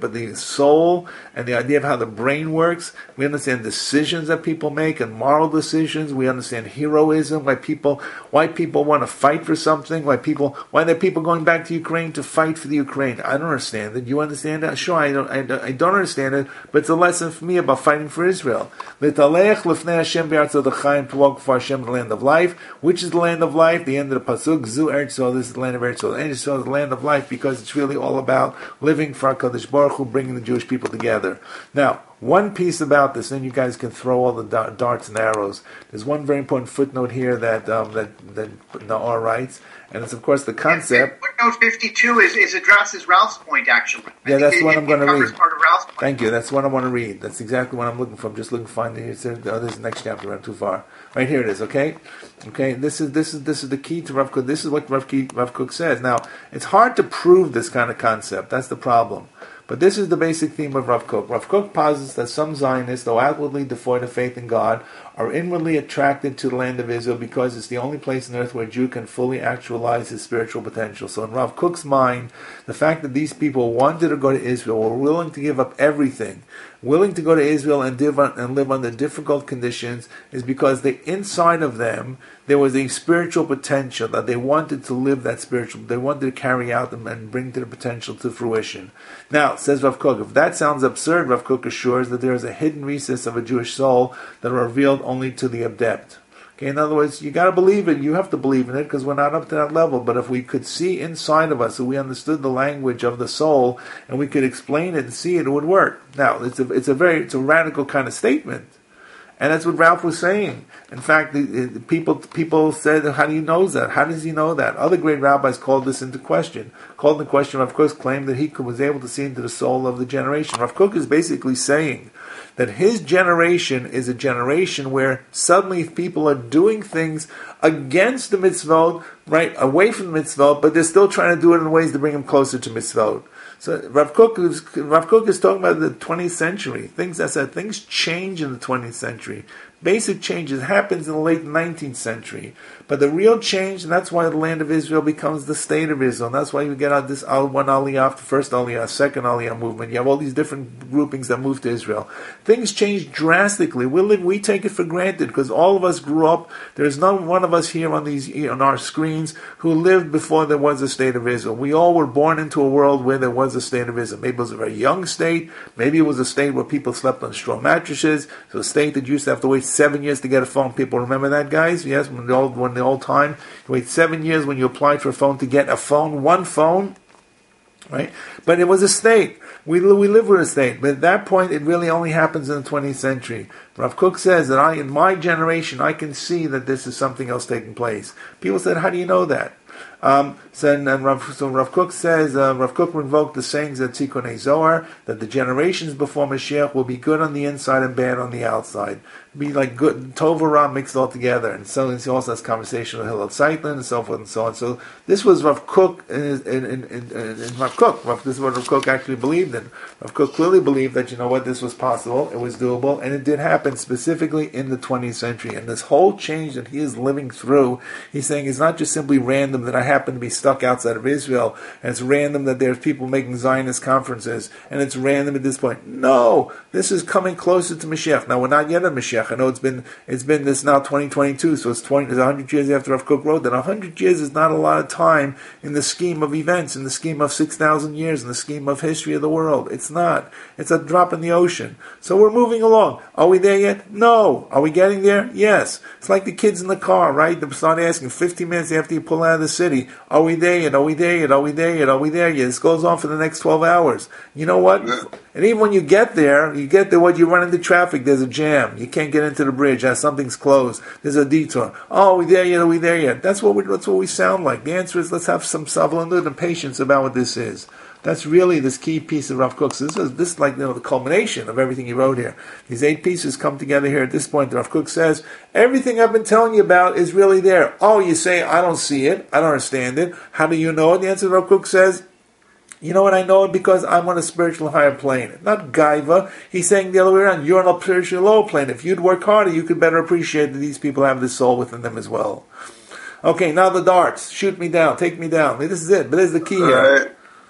soul and the idea of how the brain works. We understand decisions that people make and moral decisions. We understand heroism, why people why people want to fight for something, why people why there are people going back to Ukraine to fight for the Ukraine. I don't understand it. You understand it? Sure, I don't I don't, I don't understand it, but it's a lesson for me about fighting for Israel. L'talech l'fnei Hashem be'artzo d'chaim, to walk for Hashem, the land of life. Which is the land of life? The end of the pasuk, Zu Eretz Yisrael, this is the land of Eretz Yisrael. Eretz Yisrael is the land of life because it's really all about living for HaKadosh Baruch Hu, bringing the Jewish people together. Now, one piece about this, then you guys can throw all the darts and arrows. There's one very important footnote here that um, that, that Naor writes, and it's of course the concept. Footnote fifty-two is, is addresses Ralph's point, actually. I yeah, that's it, what it, I'm going to read. Part of Ralph's point. Thank you. That's what I want to read. That's exactly what I'm looking for. I'm just looking to find it. It's, oh, this is the next chapter. I'm too far. Right here it is. Okay, okay. This is this is this is the key to Rav Kook. This is what Rav, Rav Kook says. Now, it's hard to prove this kind of concept. That's the problem. But this is the basic theme of Rav Kook. Rav Kook posits that some Zionists, though outwardly devoid of faith in God, are inwardly attracted to the land of Israel because it's the only place on earth where a Jew can fully actualize his spiritual potential. So in Rav Kook's mind, the fact that these people wanted to go to Israel, were willing to give up everything, willing to go to Israel and live, on, and live under difficult conditions, is because the inside of them, there was a spiritual potential that they wanted to live that spiritual, they wanted to carry out them and bring to the potential to fruition. Now, says Rav Kook, if that sounds absurd, Rav Kook assures that there is a hidden recess of a Jewish soul that are revealed only to the adept. Okay, in other words, you got to believe it. You have to believe in it because we're not up to that level. But if we could see inside of us, and we understood the language of the soul, and we could explain it and see it, it would work. Now, it's a it's a very it's a radical kind of statement, and that's what Ralph was saying. In fact, the, the people people said, "How do you know that? How does he know that?" Other great rabbis called this into question. Called into question. Rav Kook claimed that he could, was able to see into the soul of the generation. Rav Kook is basically saying that his generation is a generation where suddenly people are doing things against the mitzvot, right, away from the mitzvot, but they're still trying to do it in ways to bring them closer to mitzvot. So Rav Kook is, Rav Kook is talking about the twentieth century. Things I said, things change in the twentieth century. Basic changes happens in the late nineteenth century. But the real change, and that's why the land of Israel becomes the state of Israel. And that's why you get out this one Aliyah, the first Aliyah, second Aliyah movement. You have all these different groupings that move to Israel. Things change drastically. We live, we take it for granted because all of us grew up. There's not one of us here on these on our screens who lived before there was a state of Israel. We all were born into a world where there was a state of Israel. Maybe it was a very young state. Maybe it was a state where people slept on straw mattresses. So a state that used to have to wait seven years to get a phone. People remember that, guys? Yes, when the old when the old time, you wait seven years when you applied for a phone to get a phone, one phone, right? But it was a state. We we live with a state. But at that point, it really only happens in the twentieth century. Rav Kook says that I, in my generation, I can see that this is something else taking place. People said, "How do you know that?" Um, so, and, and Rav, so Rav Kook says, uh, Rav Kook invoked the sayings of Tikkunei Zohar, that the generations before Mashiach will be good on the inside and bad on the outside. Be like good, Tov and Ra mixed all together. And so he also has conversation with Hillel Zeitlin and so forth and so on. So this was Rav Kook in, in, in, in, in Rav Kook. Rav, this is what Rav Kook actually believed in. Rav Kook clearly believed that, you know what, this was possible, it was doable, and it did happen specifically in the twentieth century. And this whole change that he is living through, he's saying it's not just simply random that I happen to be stuck outside of Israel, and it's random that there's people making Zionist conferences, and it's random at this point. No, this is coming closer to Mashiach. Now, we're not yet at Mashiach. I know it's been it's been this now twenty twenty-two, so it's twenty, it's one hundred years after Rav Kook wrote that. one hundred years is not a lot of time in the scheme of events, in the scheme of six thousand years, in the scheme of history of the world. It's not. It's a drop in the ocean. So we're moving along. Are we there yet? No. Are we getting there? Yes. It's like the kids in the car, right? They start asking fifteen minutes after you pull out of the city, are we there yet? Are we there yet? Are we there yet? Are we there yet? This goes on for the next twelve hours. You know what? Yeah. And even when you get there, you get there, what, you run into traffic, there's a jam. You can't get into the bridge, uh, something's closed, there's a detour. Oh, are we there yet? Are we there yet? That's what we, that's what we sound like. The answer is, let's have some sablanut and patience about what this is. That's really this key piece of Rav Kook's. This is this is like, you know, the culmination of everything he wrote here. These eight pieces come together here at this point. Rav Kook says, everything I've been telling you about is really there. Oh, you say, I don't see it, I don't understand it. How do you know it? The answer, Rav Kook says, you know what, I know it because I'm on a spiritual higher plane. Not gaiva. He's saying the other way around. You're on a spiritual lower plane. If you'd work harder, you could better appreciate that these people have this soul within them as well. Okay, now the darts. Shoot me down. Take me down. This is it. But this is the key here.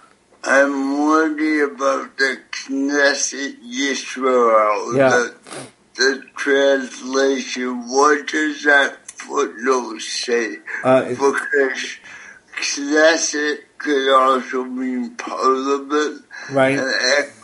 I'm worried about the Knesset Yisrael, Yeah. the, the translation. What does that footnote say? Uh, it- Because Knesset could also mean parliament, Right. and ec-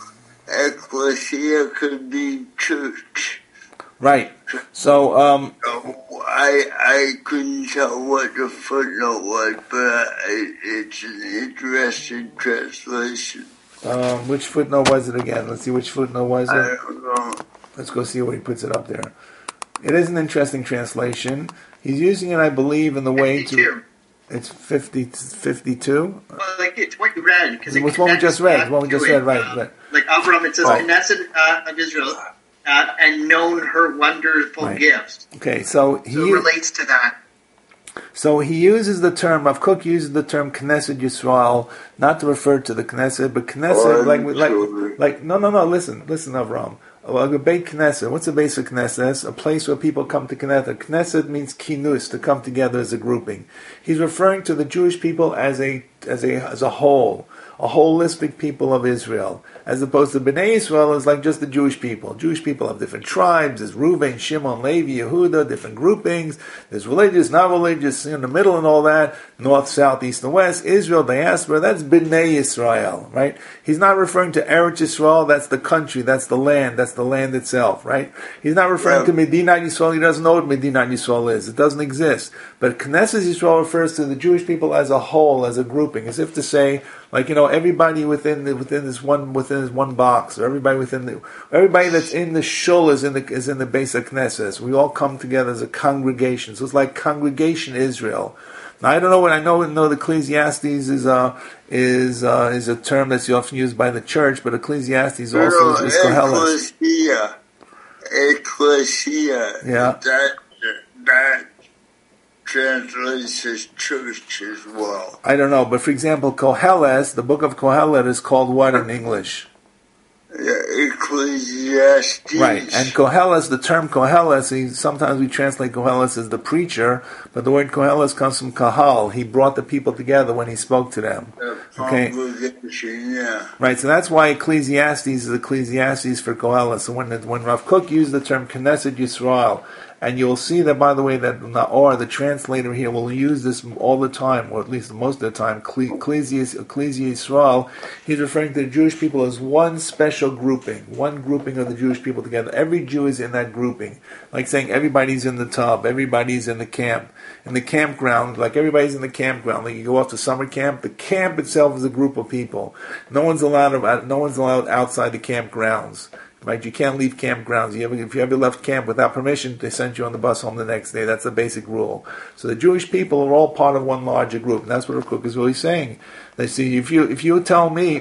ecclesia could be church. Right. So, um, So I I couldn't tell what the footnote was, but it, it's an interesting translation. um, which footnote was it again? Let's see which footnote was I it. don't know. Let's go see where he puts it up there. It is an interesting translation. He's using it, I believe, in the way to. fifty-two. It's fifty, fifty-two. Well, like it's what you read because It was what we just read. It's what we just read, right? Uh, right. Like Avram, it says Oh. Knesset uh, of Israel uh, and known her wonderful Right. gifts. Okay, so he So it relates to that. so he uses the term. Rav Kook uses the term Knesset Yisrael not to refer to the Knesset, but Knesset Oh, like like sure. like no no no. Listen listen, Avram. Like a Beit Knesset. What's a base of Knesset? A place where people come to Knesset. Knesset means kinus, to come together as a grouping. He's referring to the Jewish people as a as a as a whole, a holistic people of Israel, as opposed to Bnei Israel is like just the Jewish people. Jewish people have different tribes. There's Reuben, Shimon, Levi, Yehuda, different groupings. There's religious, not religious, in the middle and all that. North, south, east, and west. Israel, diaspora. That's Bnei Israel, right? He's not referring to Eretz Yisrael. That's the country. That's the land. That's the land itself, right? He's not referring Yeah. to Medinat Yisrael. He doesn't know what Medinat Yisrael is. It doesn't exist. But Knesset Yisrael refers to the Jewish people as a whole, as a grouping, as if to say, like, you know, everybody within the, within this one within this one box, or everybody within the everybody that's in the shul is in the is in the base of Knesset. We all come together as a congregation. So it's like Congregation Israel. Now I don't know what I know. Know the Ecclesiastes is a is uh, is a term that's often used by the church, but Ecclesiastes also No, is, is Koheles. ecclesia. Ecclesia. Yeah. That, that translates as church as well. I don't know, but for example, Koheles, the book of Kohelet is called what in English? Yeah, Ecclesiastes. Right, and Koheles, the term Koheles, he, sometimes we translate Koheles as the preacher, but the word Koheles comes from Kahal. He brought the people together when he spoke to them. The Okay. congregation, yeah. Right, so that's why Ecclesiastes is Ecclesiastes for Koheles. So when when Rav Kook used the term Knesset Yisrael, and you'll see that, by the way, that Naor, the translator here, will use this all the time, or at least most of the time, Ecclesia Yisrael, he's referring to the Jewish people as one special grouping, one grouping of the Jewish people together. Every Jew is in that grouping. Like saying everybody's in the tub, everybody's in the camp. In the campground, like everybody's in the campground. Like you go off to summer camp, the camp itself is a group of people. No one's allowed, no one's allowed outside the campgrounds. Right, you can't leave campgrounds. You ever, if you ever left camp without permission, they send you on the bus home the next day. That's a basic rule. So the Jewish people are all part of one larger group, and that's what Rav Kook is really saying. They see if you if you tell me,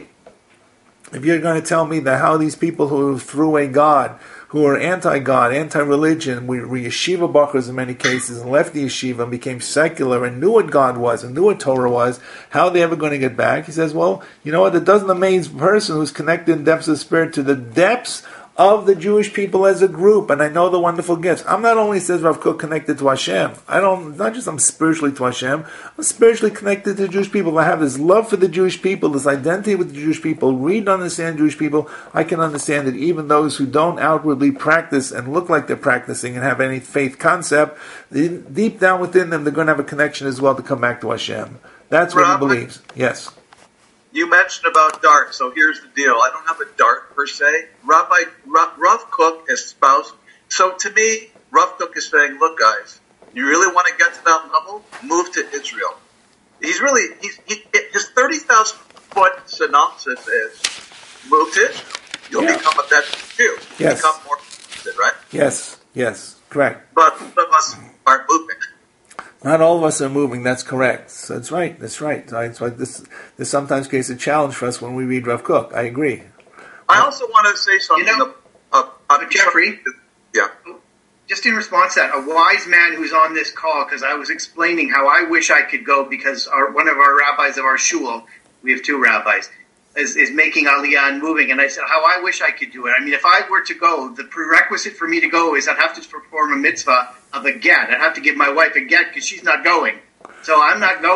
if you're going to tell me that how these people who threw away God, who are anti-God, anti-religion, we were yeshiva bachers in many cases, and left the yeshiva and became secular and knew what God was and knew what Torah was, how are they ever going to get back? He says, well, you know what, it doesn't amaze a person who's connected in depths of the Spirit to the depths of the Jewish people as a group, and I know the wonderful gifts. I'm not only, says Rav Kook, connected to Hashem. I don't, not just I'm spiritually to Hashem, I'm spiritually connected to the Jewish people. I have this love for the Jewish people, this identity with the Jewish people, read and understand Jewish people. I can understand that even those who don't outwardly practice and look like they're practicing and have any faith concept, deep down within them, they're going to have a connection as well to come back to Hashem. That's what Rob, he believes. Yes. You mentioned about dart, so here's the deal. I don't have a dart per se. Rabbi Rav, Rav Kook espoused. So to me, Rav Kook is saying, "Look, guys, you really want to get to that level? Move to Israel." He's really he's, he, his thirty thousand foot synopsis is, "Move to Israel. You'll Yeah. become a better Jew. You'll Yes. become more right." Yes. Yes. Correct. But some of us aren't moving. Not all of us are moving. That's correct. So that's right. That's right. That's why this this sometimes creates a challenge for us when we read Rav Kook. I agree. I also want to say something. You know, uh, uh, Jeffrey? Yeah. Just in response to that, a wise man who's on this call, because I was explaining how I wish I could go because our, one of our rabbis of our shul, we have two rabbis, is, is making aliyah and moving. And I said, how I wish I could do it. I mean, if I were to go, the prerequisite for me to go is I'd have to perform a mitzvah of a get. I'd have to give my wife a get because she's not going. So I'm not going.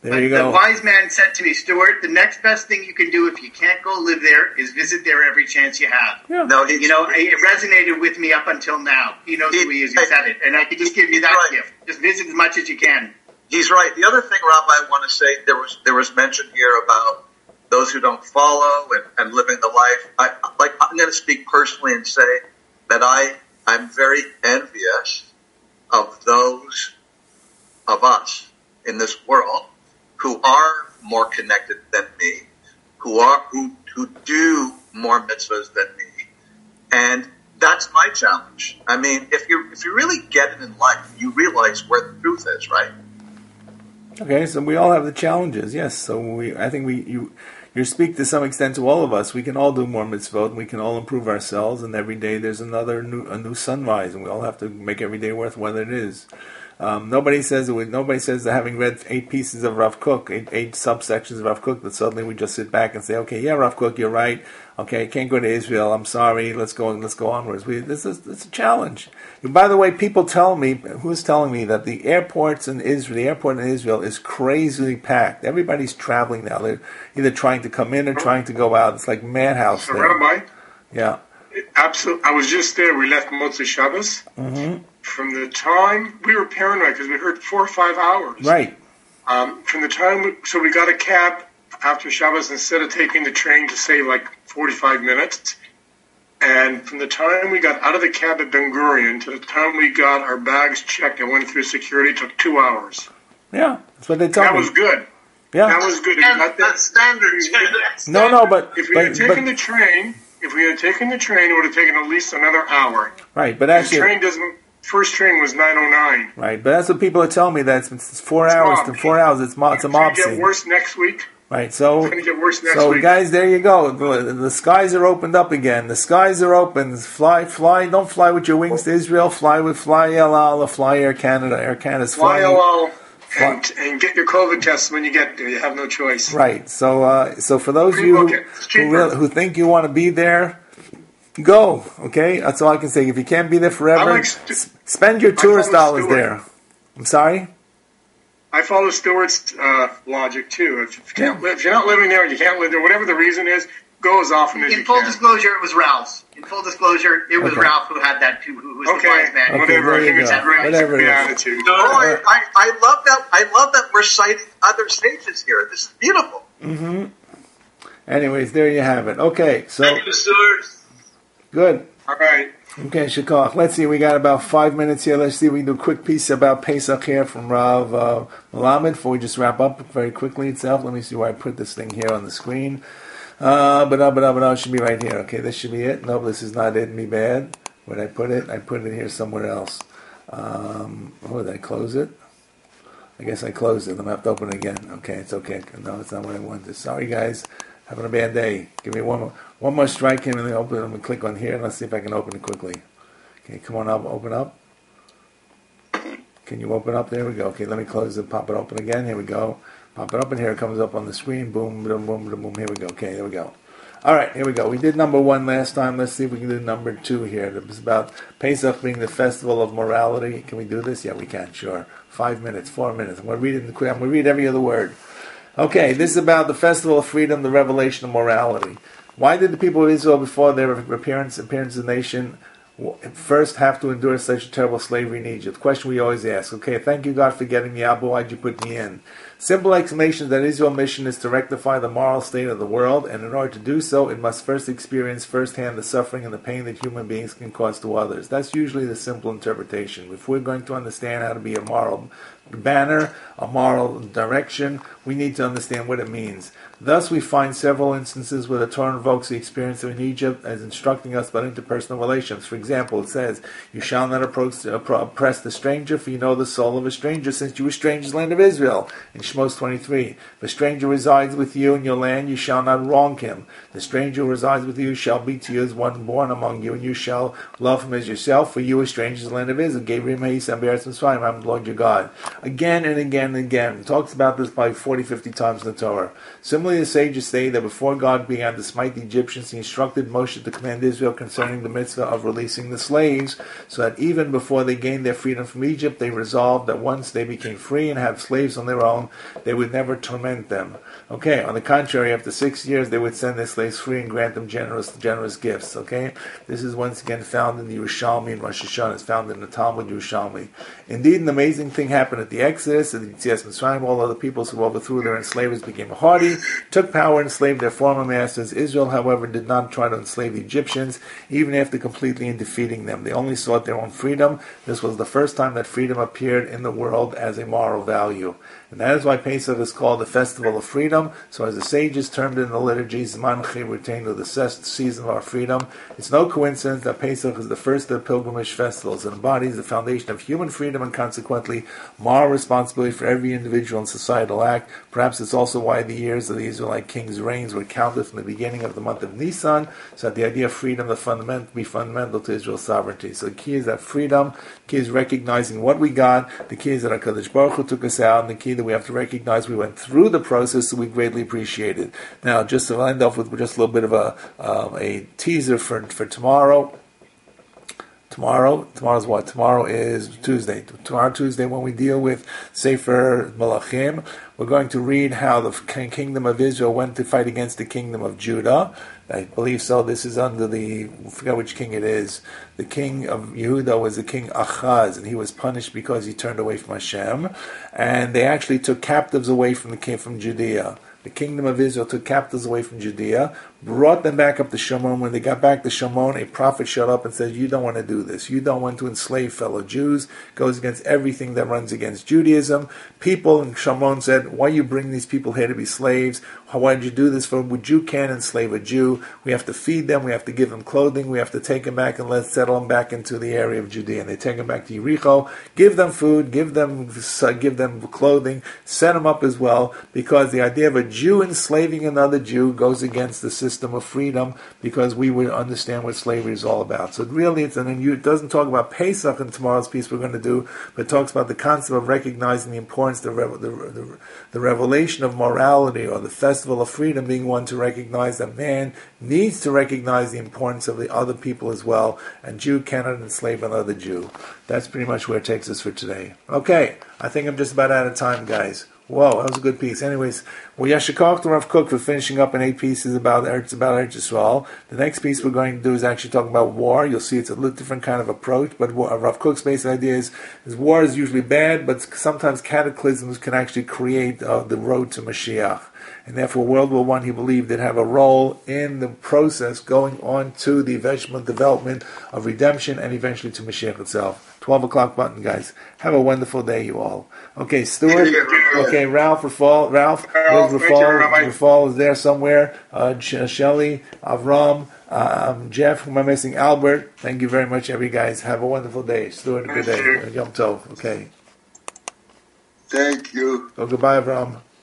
There you the go. wise man said to me, Stuart, the next best thing you can do if you can't go live there is visit there every chance you have. Yeah. No, he's, You know, it resonated with me up until now. He knows who he is. He said it. And I could just give you that Right. gift. Just visit as much as you can. he's right. The other thing, Rob, I want to say, there was there was mention here about those who don't follow and, and living the life. I, like, I'm going to speak personally and say that I, I'm very envious of those of us in this world who are more connected than me, who are who who do more mitzvahs than me, and that's my challenge. I mean, if you if you really get it in life, you realize where the truth is, right? Okay, so we all have the challenges, yes. So we, I think we, you, you speak to some extent to all of us. We can all do more mitzvot, and we can all improve ourselves. And every day there's another new, a new sunrise, and we all have to make every day worth what it is. Um, nobody says that we, nobody says that having read eight pieces of Rav Kook, eight, eight subsections of Rav Kook, that suddenly we just sit back and say, okay, yeah, Rav Kook, you're right. Okay, I can't go to Israel. I'm sorry. Let's go. Let's go onwards. We, this is it's a challenge. And by the way, people tell me, who's telling me that the airports in Israel, the airport in Israel is crazily packed. Everybody's traveling now. They're either trying to come in or trying to go out. It's like madhouse So, there. Rabbi, Yeah. absolutely. I was just there. We left Motzei Shabbos. Mm-hmm. From the time we were paranoid because we heard four or five hours. Right. Um, from the time, we, so we got a cab after Shabbos instead of taking the train to save like forty-five minutes. And from the time we got out of the cab at Ben Gurion to the time we got our bags checked and went through security, it took two hours. Yeah. That's what they tell That me. was good. Yeah. That was good. If And you got that's standard. No, no, but If we but, had taken but the train, if we had taken the train, it would have taken at least another hour. right, but The actually. train doesn't. First train was nine oh nine. Right, but that's what people are telling me. That it's, it's four It's hours mob. to four hours. It's mo- it's a It's mob going to get scene. worse next week. Right, so It's going to get worse next so week. guys, there you go. The, the skies are opened up again. The skies are open. Fly, fly. Don't fly with your wings to Israel. Fly with Fly El Al or Fly Air Canada. Air Canada's Fly flying. L L and, and get your COVID tests when you get there. You have no choice. Right. So uh, so for those of you who, Pre-book it. It's who, cheaper. really, who think you want to be there, go. Okay, that's all I can say. If you can't be there forever, I like stu- s- spend your I tourist follow dollars Stuart. there. I'm sorry. I follow Stewart's uh, logic too. If, you can't live, if you're not living there and you can't live there, whatever the reason is, go as often as In you full can. disclosure, it was Ralph's. In full disclosure, it was Okay. Ralph who had that too, who was the Okay, wise man. Okay, whatever. there I you think it's go. a great Whatever it the is. attitude. Oh, I, I, I love that. I love that we're citing other sages here. This is beautiful. Anyways, there you have it. Okay, so Thank you, Stuart. good. All right. Okay, Shakach. Let's see. We got about five minutes here. Let's see. We can do a quick piece about Pesach here from Rav uh, Melamed before we just wrap up very quickly itself. Let me see where I put this thing here on the screen. Uh, but no, but no, but no, it should be right here. Okay, this should be it. No, this is not it. Me bad. Where did I put it? I put it here somewhere else. Um, oh, did I close it? I guess I closed it. I'm going to have to open it again. Okay, it's okay. No, it's not what I wanted. Sorry, guys. Having a bad day. Give me one more, one more strike here and then open it. I'm going to click on here and let's see if I can open it quickly. Okay, come on up. Open up. Can you open up? There we go. Okay, let me close it. Pop it open again. Here we go. Pop it up and here it comes up on the screen. Boom, boom, boom, boom, boom. Here we go. Okay, there we go. All right, here we go. We did number one last time. Let's see if we can do number two here. It was about Pesach being the festival of morality. Can we do this? Yeah, we can. Sure. Five minutes, four minutes. I'm going to read it in the quick. I'm going to read every other word. Okay, this is about the festival of freedom, the revelation of morality. Why did the people of Israel, before their appearance, appearance of the nation, first have to endure such a terrible slavery in Egypt? Question we always ask. Okay, thank you, God, for getting me out, but why'd you put me in? Simple explanation that Israel's mission is to rectify the moral state of the world, and in order to do so, it must first experience firsthand the suffering and the pain that human beings can cause to others. That's usually the simple interpretation. If we're going to understand how to be a moral banner, a moral direction, we need to understand what it means. Thus, we find several instances where the Torah invokes the experience in Egypt as instructing us about interpersonal relations. For example, it says, "You shall not approach, oppress the stranger, for you know the soul of a stranger, since you were strangers in the land of Israel." In Shmos twenty-three, "If a stranger resides with you in your land, you shall not wrong him. The stranger who resides with you shall be to you as one born among you, and you shall love him as yourself, for you are strangers in the land of Israel. Gabriel Meisam Beretz Mitzrayim, I am the Lord your God." again and again and again. It talks about this probably forty, fifty times in the Torah. Similarly, the sages say that before God began to smite the Egyptians, he instructed Moshe to command Israel concerning the mitzvah of releasing the slaves, so that even before they gained their freedom from Egypt, they resolved that once they became free and had slaves on their own, they would never torment them. Okay, on the contrary, after six years, they would send their slaves free and grant them generous generous gifts. Okay, this is once again found in the Yerushalmi and Rosh Hashanah. It's found in the Talmud Yerushalmi. Indeed, an amazing thing happened at the Exodus, at the Yetzias Mitzrayim. All other peoples who overthrew their enslavers became haughty, took power, and enslaved their former masters. Israel, however, did not try to enslave the Egyptians, even after completely defeating them. They only sought their own freedom. This was the first time that freedom appeared in the world as a moral value. And that is why Pesach is called the Festival of Freedom. So as the sages termed it in the liturgy, Zman Chivutenu, the season of our freedom. It's no coincidence that Pesach is the first of the pilgrimage festivals. It embodies the foundation of human freedom and consequently moral responsibility for every individual and societal act. Perhaps it's also why the years of the Israelite kings' reigns were counted from the beginning of the month of Nisan, so that the idea of freedom the fundamental, be fundamental to Israel's sovereignty. So the key is that freedom, the key is recognizing what we got, the key is that HaKadosh Baruch Hu took us out, and the key that we have to recognize we went through the process, so we greatly appreciate it. Now, just to end off with just a little bit of a um, a teaser for for tomorrow. Tomorrow, tomorrow's what? Tomorrow is Tuesday. Tomorrow, Tuesday, when we deal with Sefer Malachim, we're going to read how the kingdom of Israel went to fight against the kingdom of Judah. I believe so. This is under the, I forget which king it is. The king of Yehuda was the king Achaz, and he was punished because he turned away from Hashem. And they actually took captives away from the king from Judea. The kingdom of Israel took captives away from Judea, brought them back up to Shomron. When they got back to Shomron, a prophet showed up and said, you don't want to do this. You don't want to enslave fellow Jews. It goes against everything that runs against Judaism. People in Shomron said, why you bring these people here to be slaves? Why did you do this for them? A Jew can't enslave a Jew. We have to feed them. We have to give them clothing. We have to take them back and let's settle them back into the area of Judea. And they take them back to Yericho, give them food, give them give them clothing, set them up as well, because the idea of a Jew enslaving another Jew goes against the system of freedom, because we would understand what slavery is all about. So really, it's an it doesn't talk about Pesach in tomorrow's piece we're going to do, but it talks about the concept of recognizing the importance, the, the, the, the revelation of morality, or the festival of freedom being one to recognize that man needs to recognize the importance of the other people as well, and Jew cannot enslave another Jew. That's pretty much where it takes us for today. Okay, I think I'm just about out of time, guys. Whoa, that was a good piece. Anyways, well, Yashikach to Rav Kook for finishing up in eight pieces about Eretz, about Eretz Yisrael. The next piece we're going to do is actually talk about war. You'll see it's a little different kind of approach, but Rav Kook's basic idea is, is war is usually bad, but sometimes cataclysms can actually create uh, the road to Mashiach. And therefore, World War One, he believed, did have a role in the process going on to the eventual development of redemption and eventually to Mashiach itself. twelve o'clock button, guys. Have a wonderful day, you all. Okay, Stuart. Okay, Ralph, Rafal. Ralph, Ralph Rafal, Rafal is there somewhere. Uh, Shelley, Avram, um, Jeff, who am I missing? Albert. Thank you very much, every guys. Have a wonderful day. Stuart, a good day. Yom Tov. Okay. Thank you. So goodbye, Avram.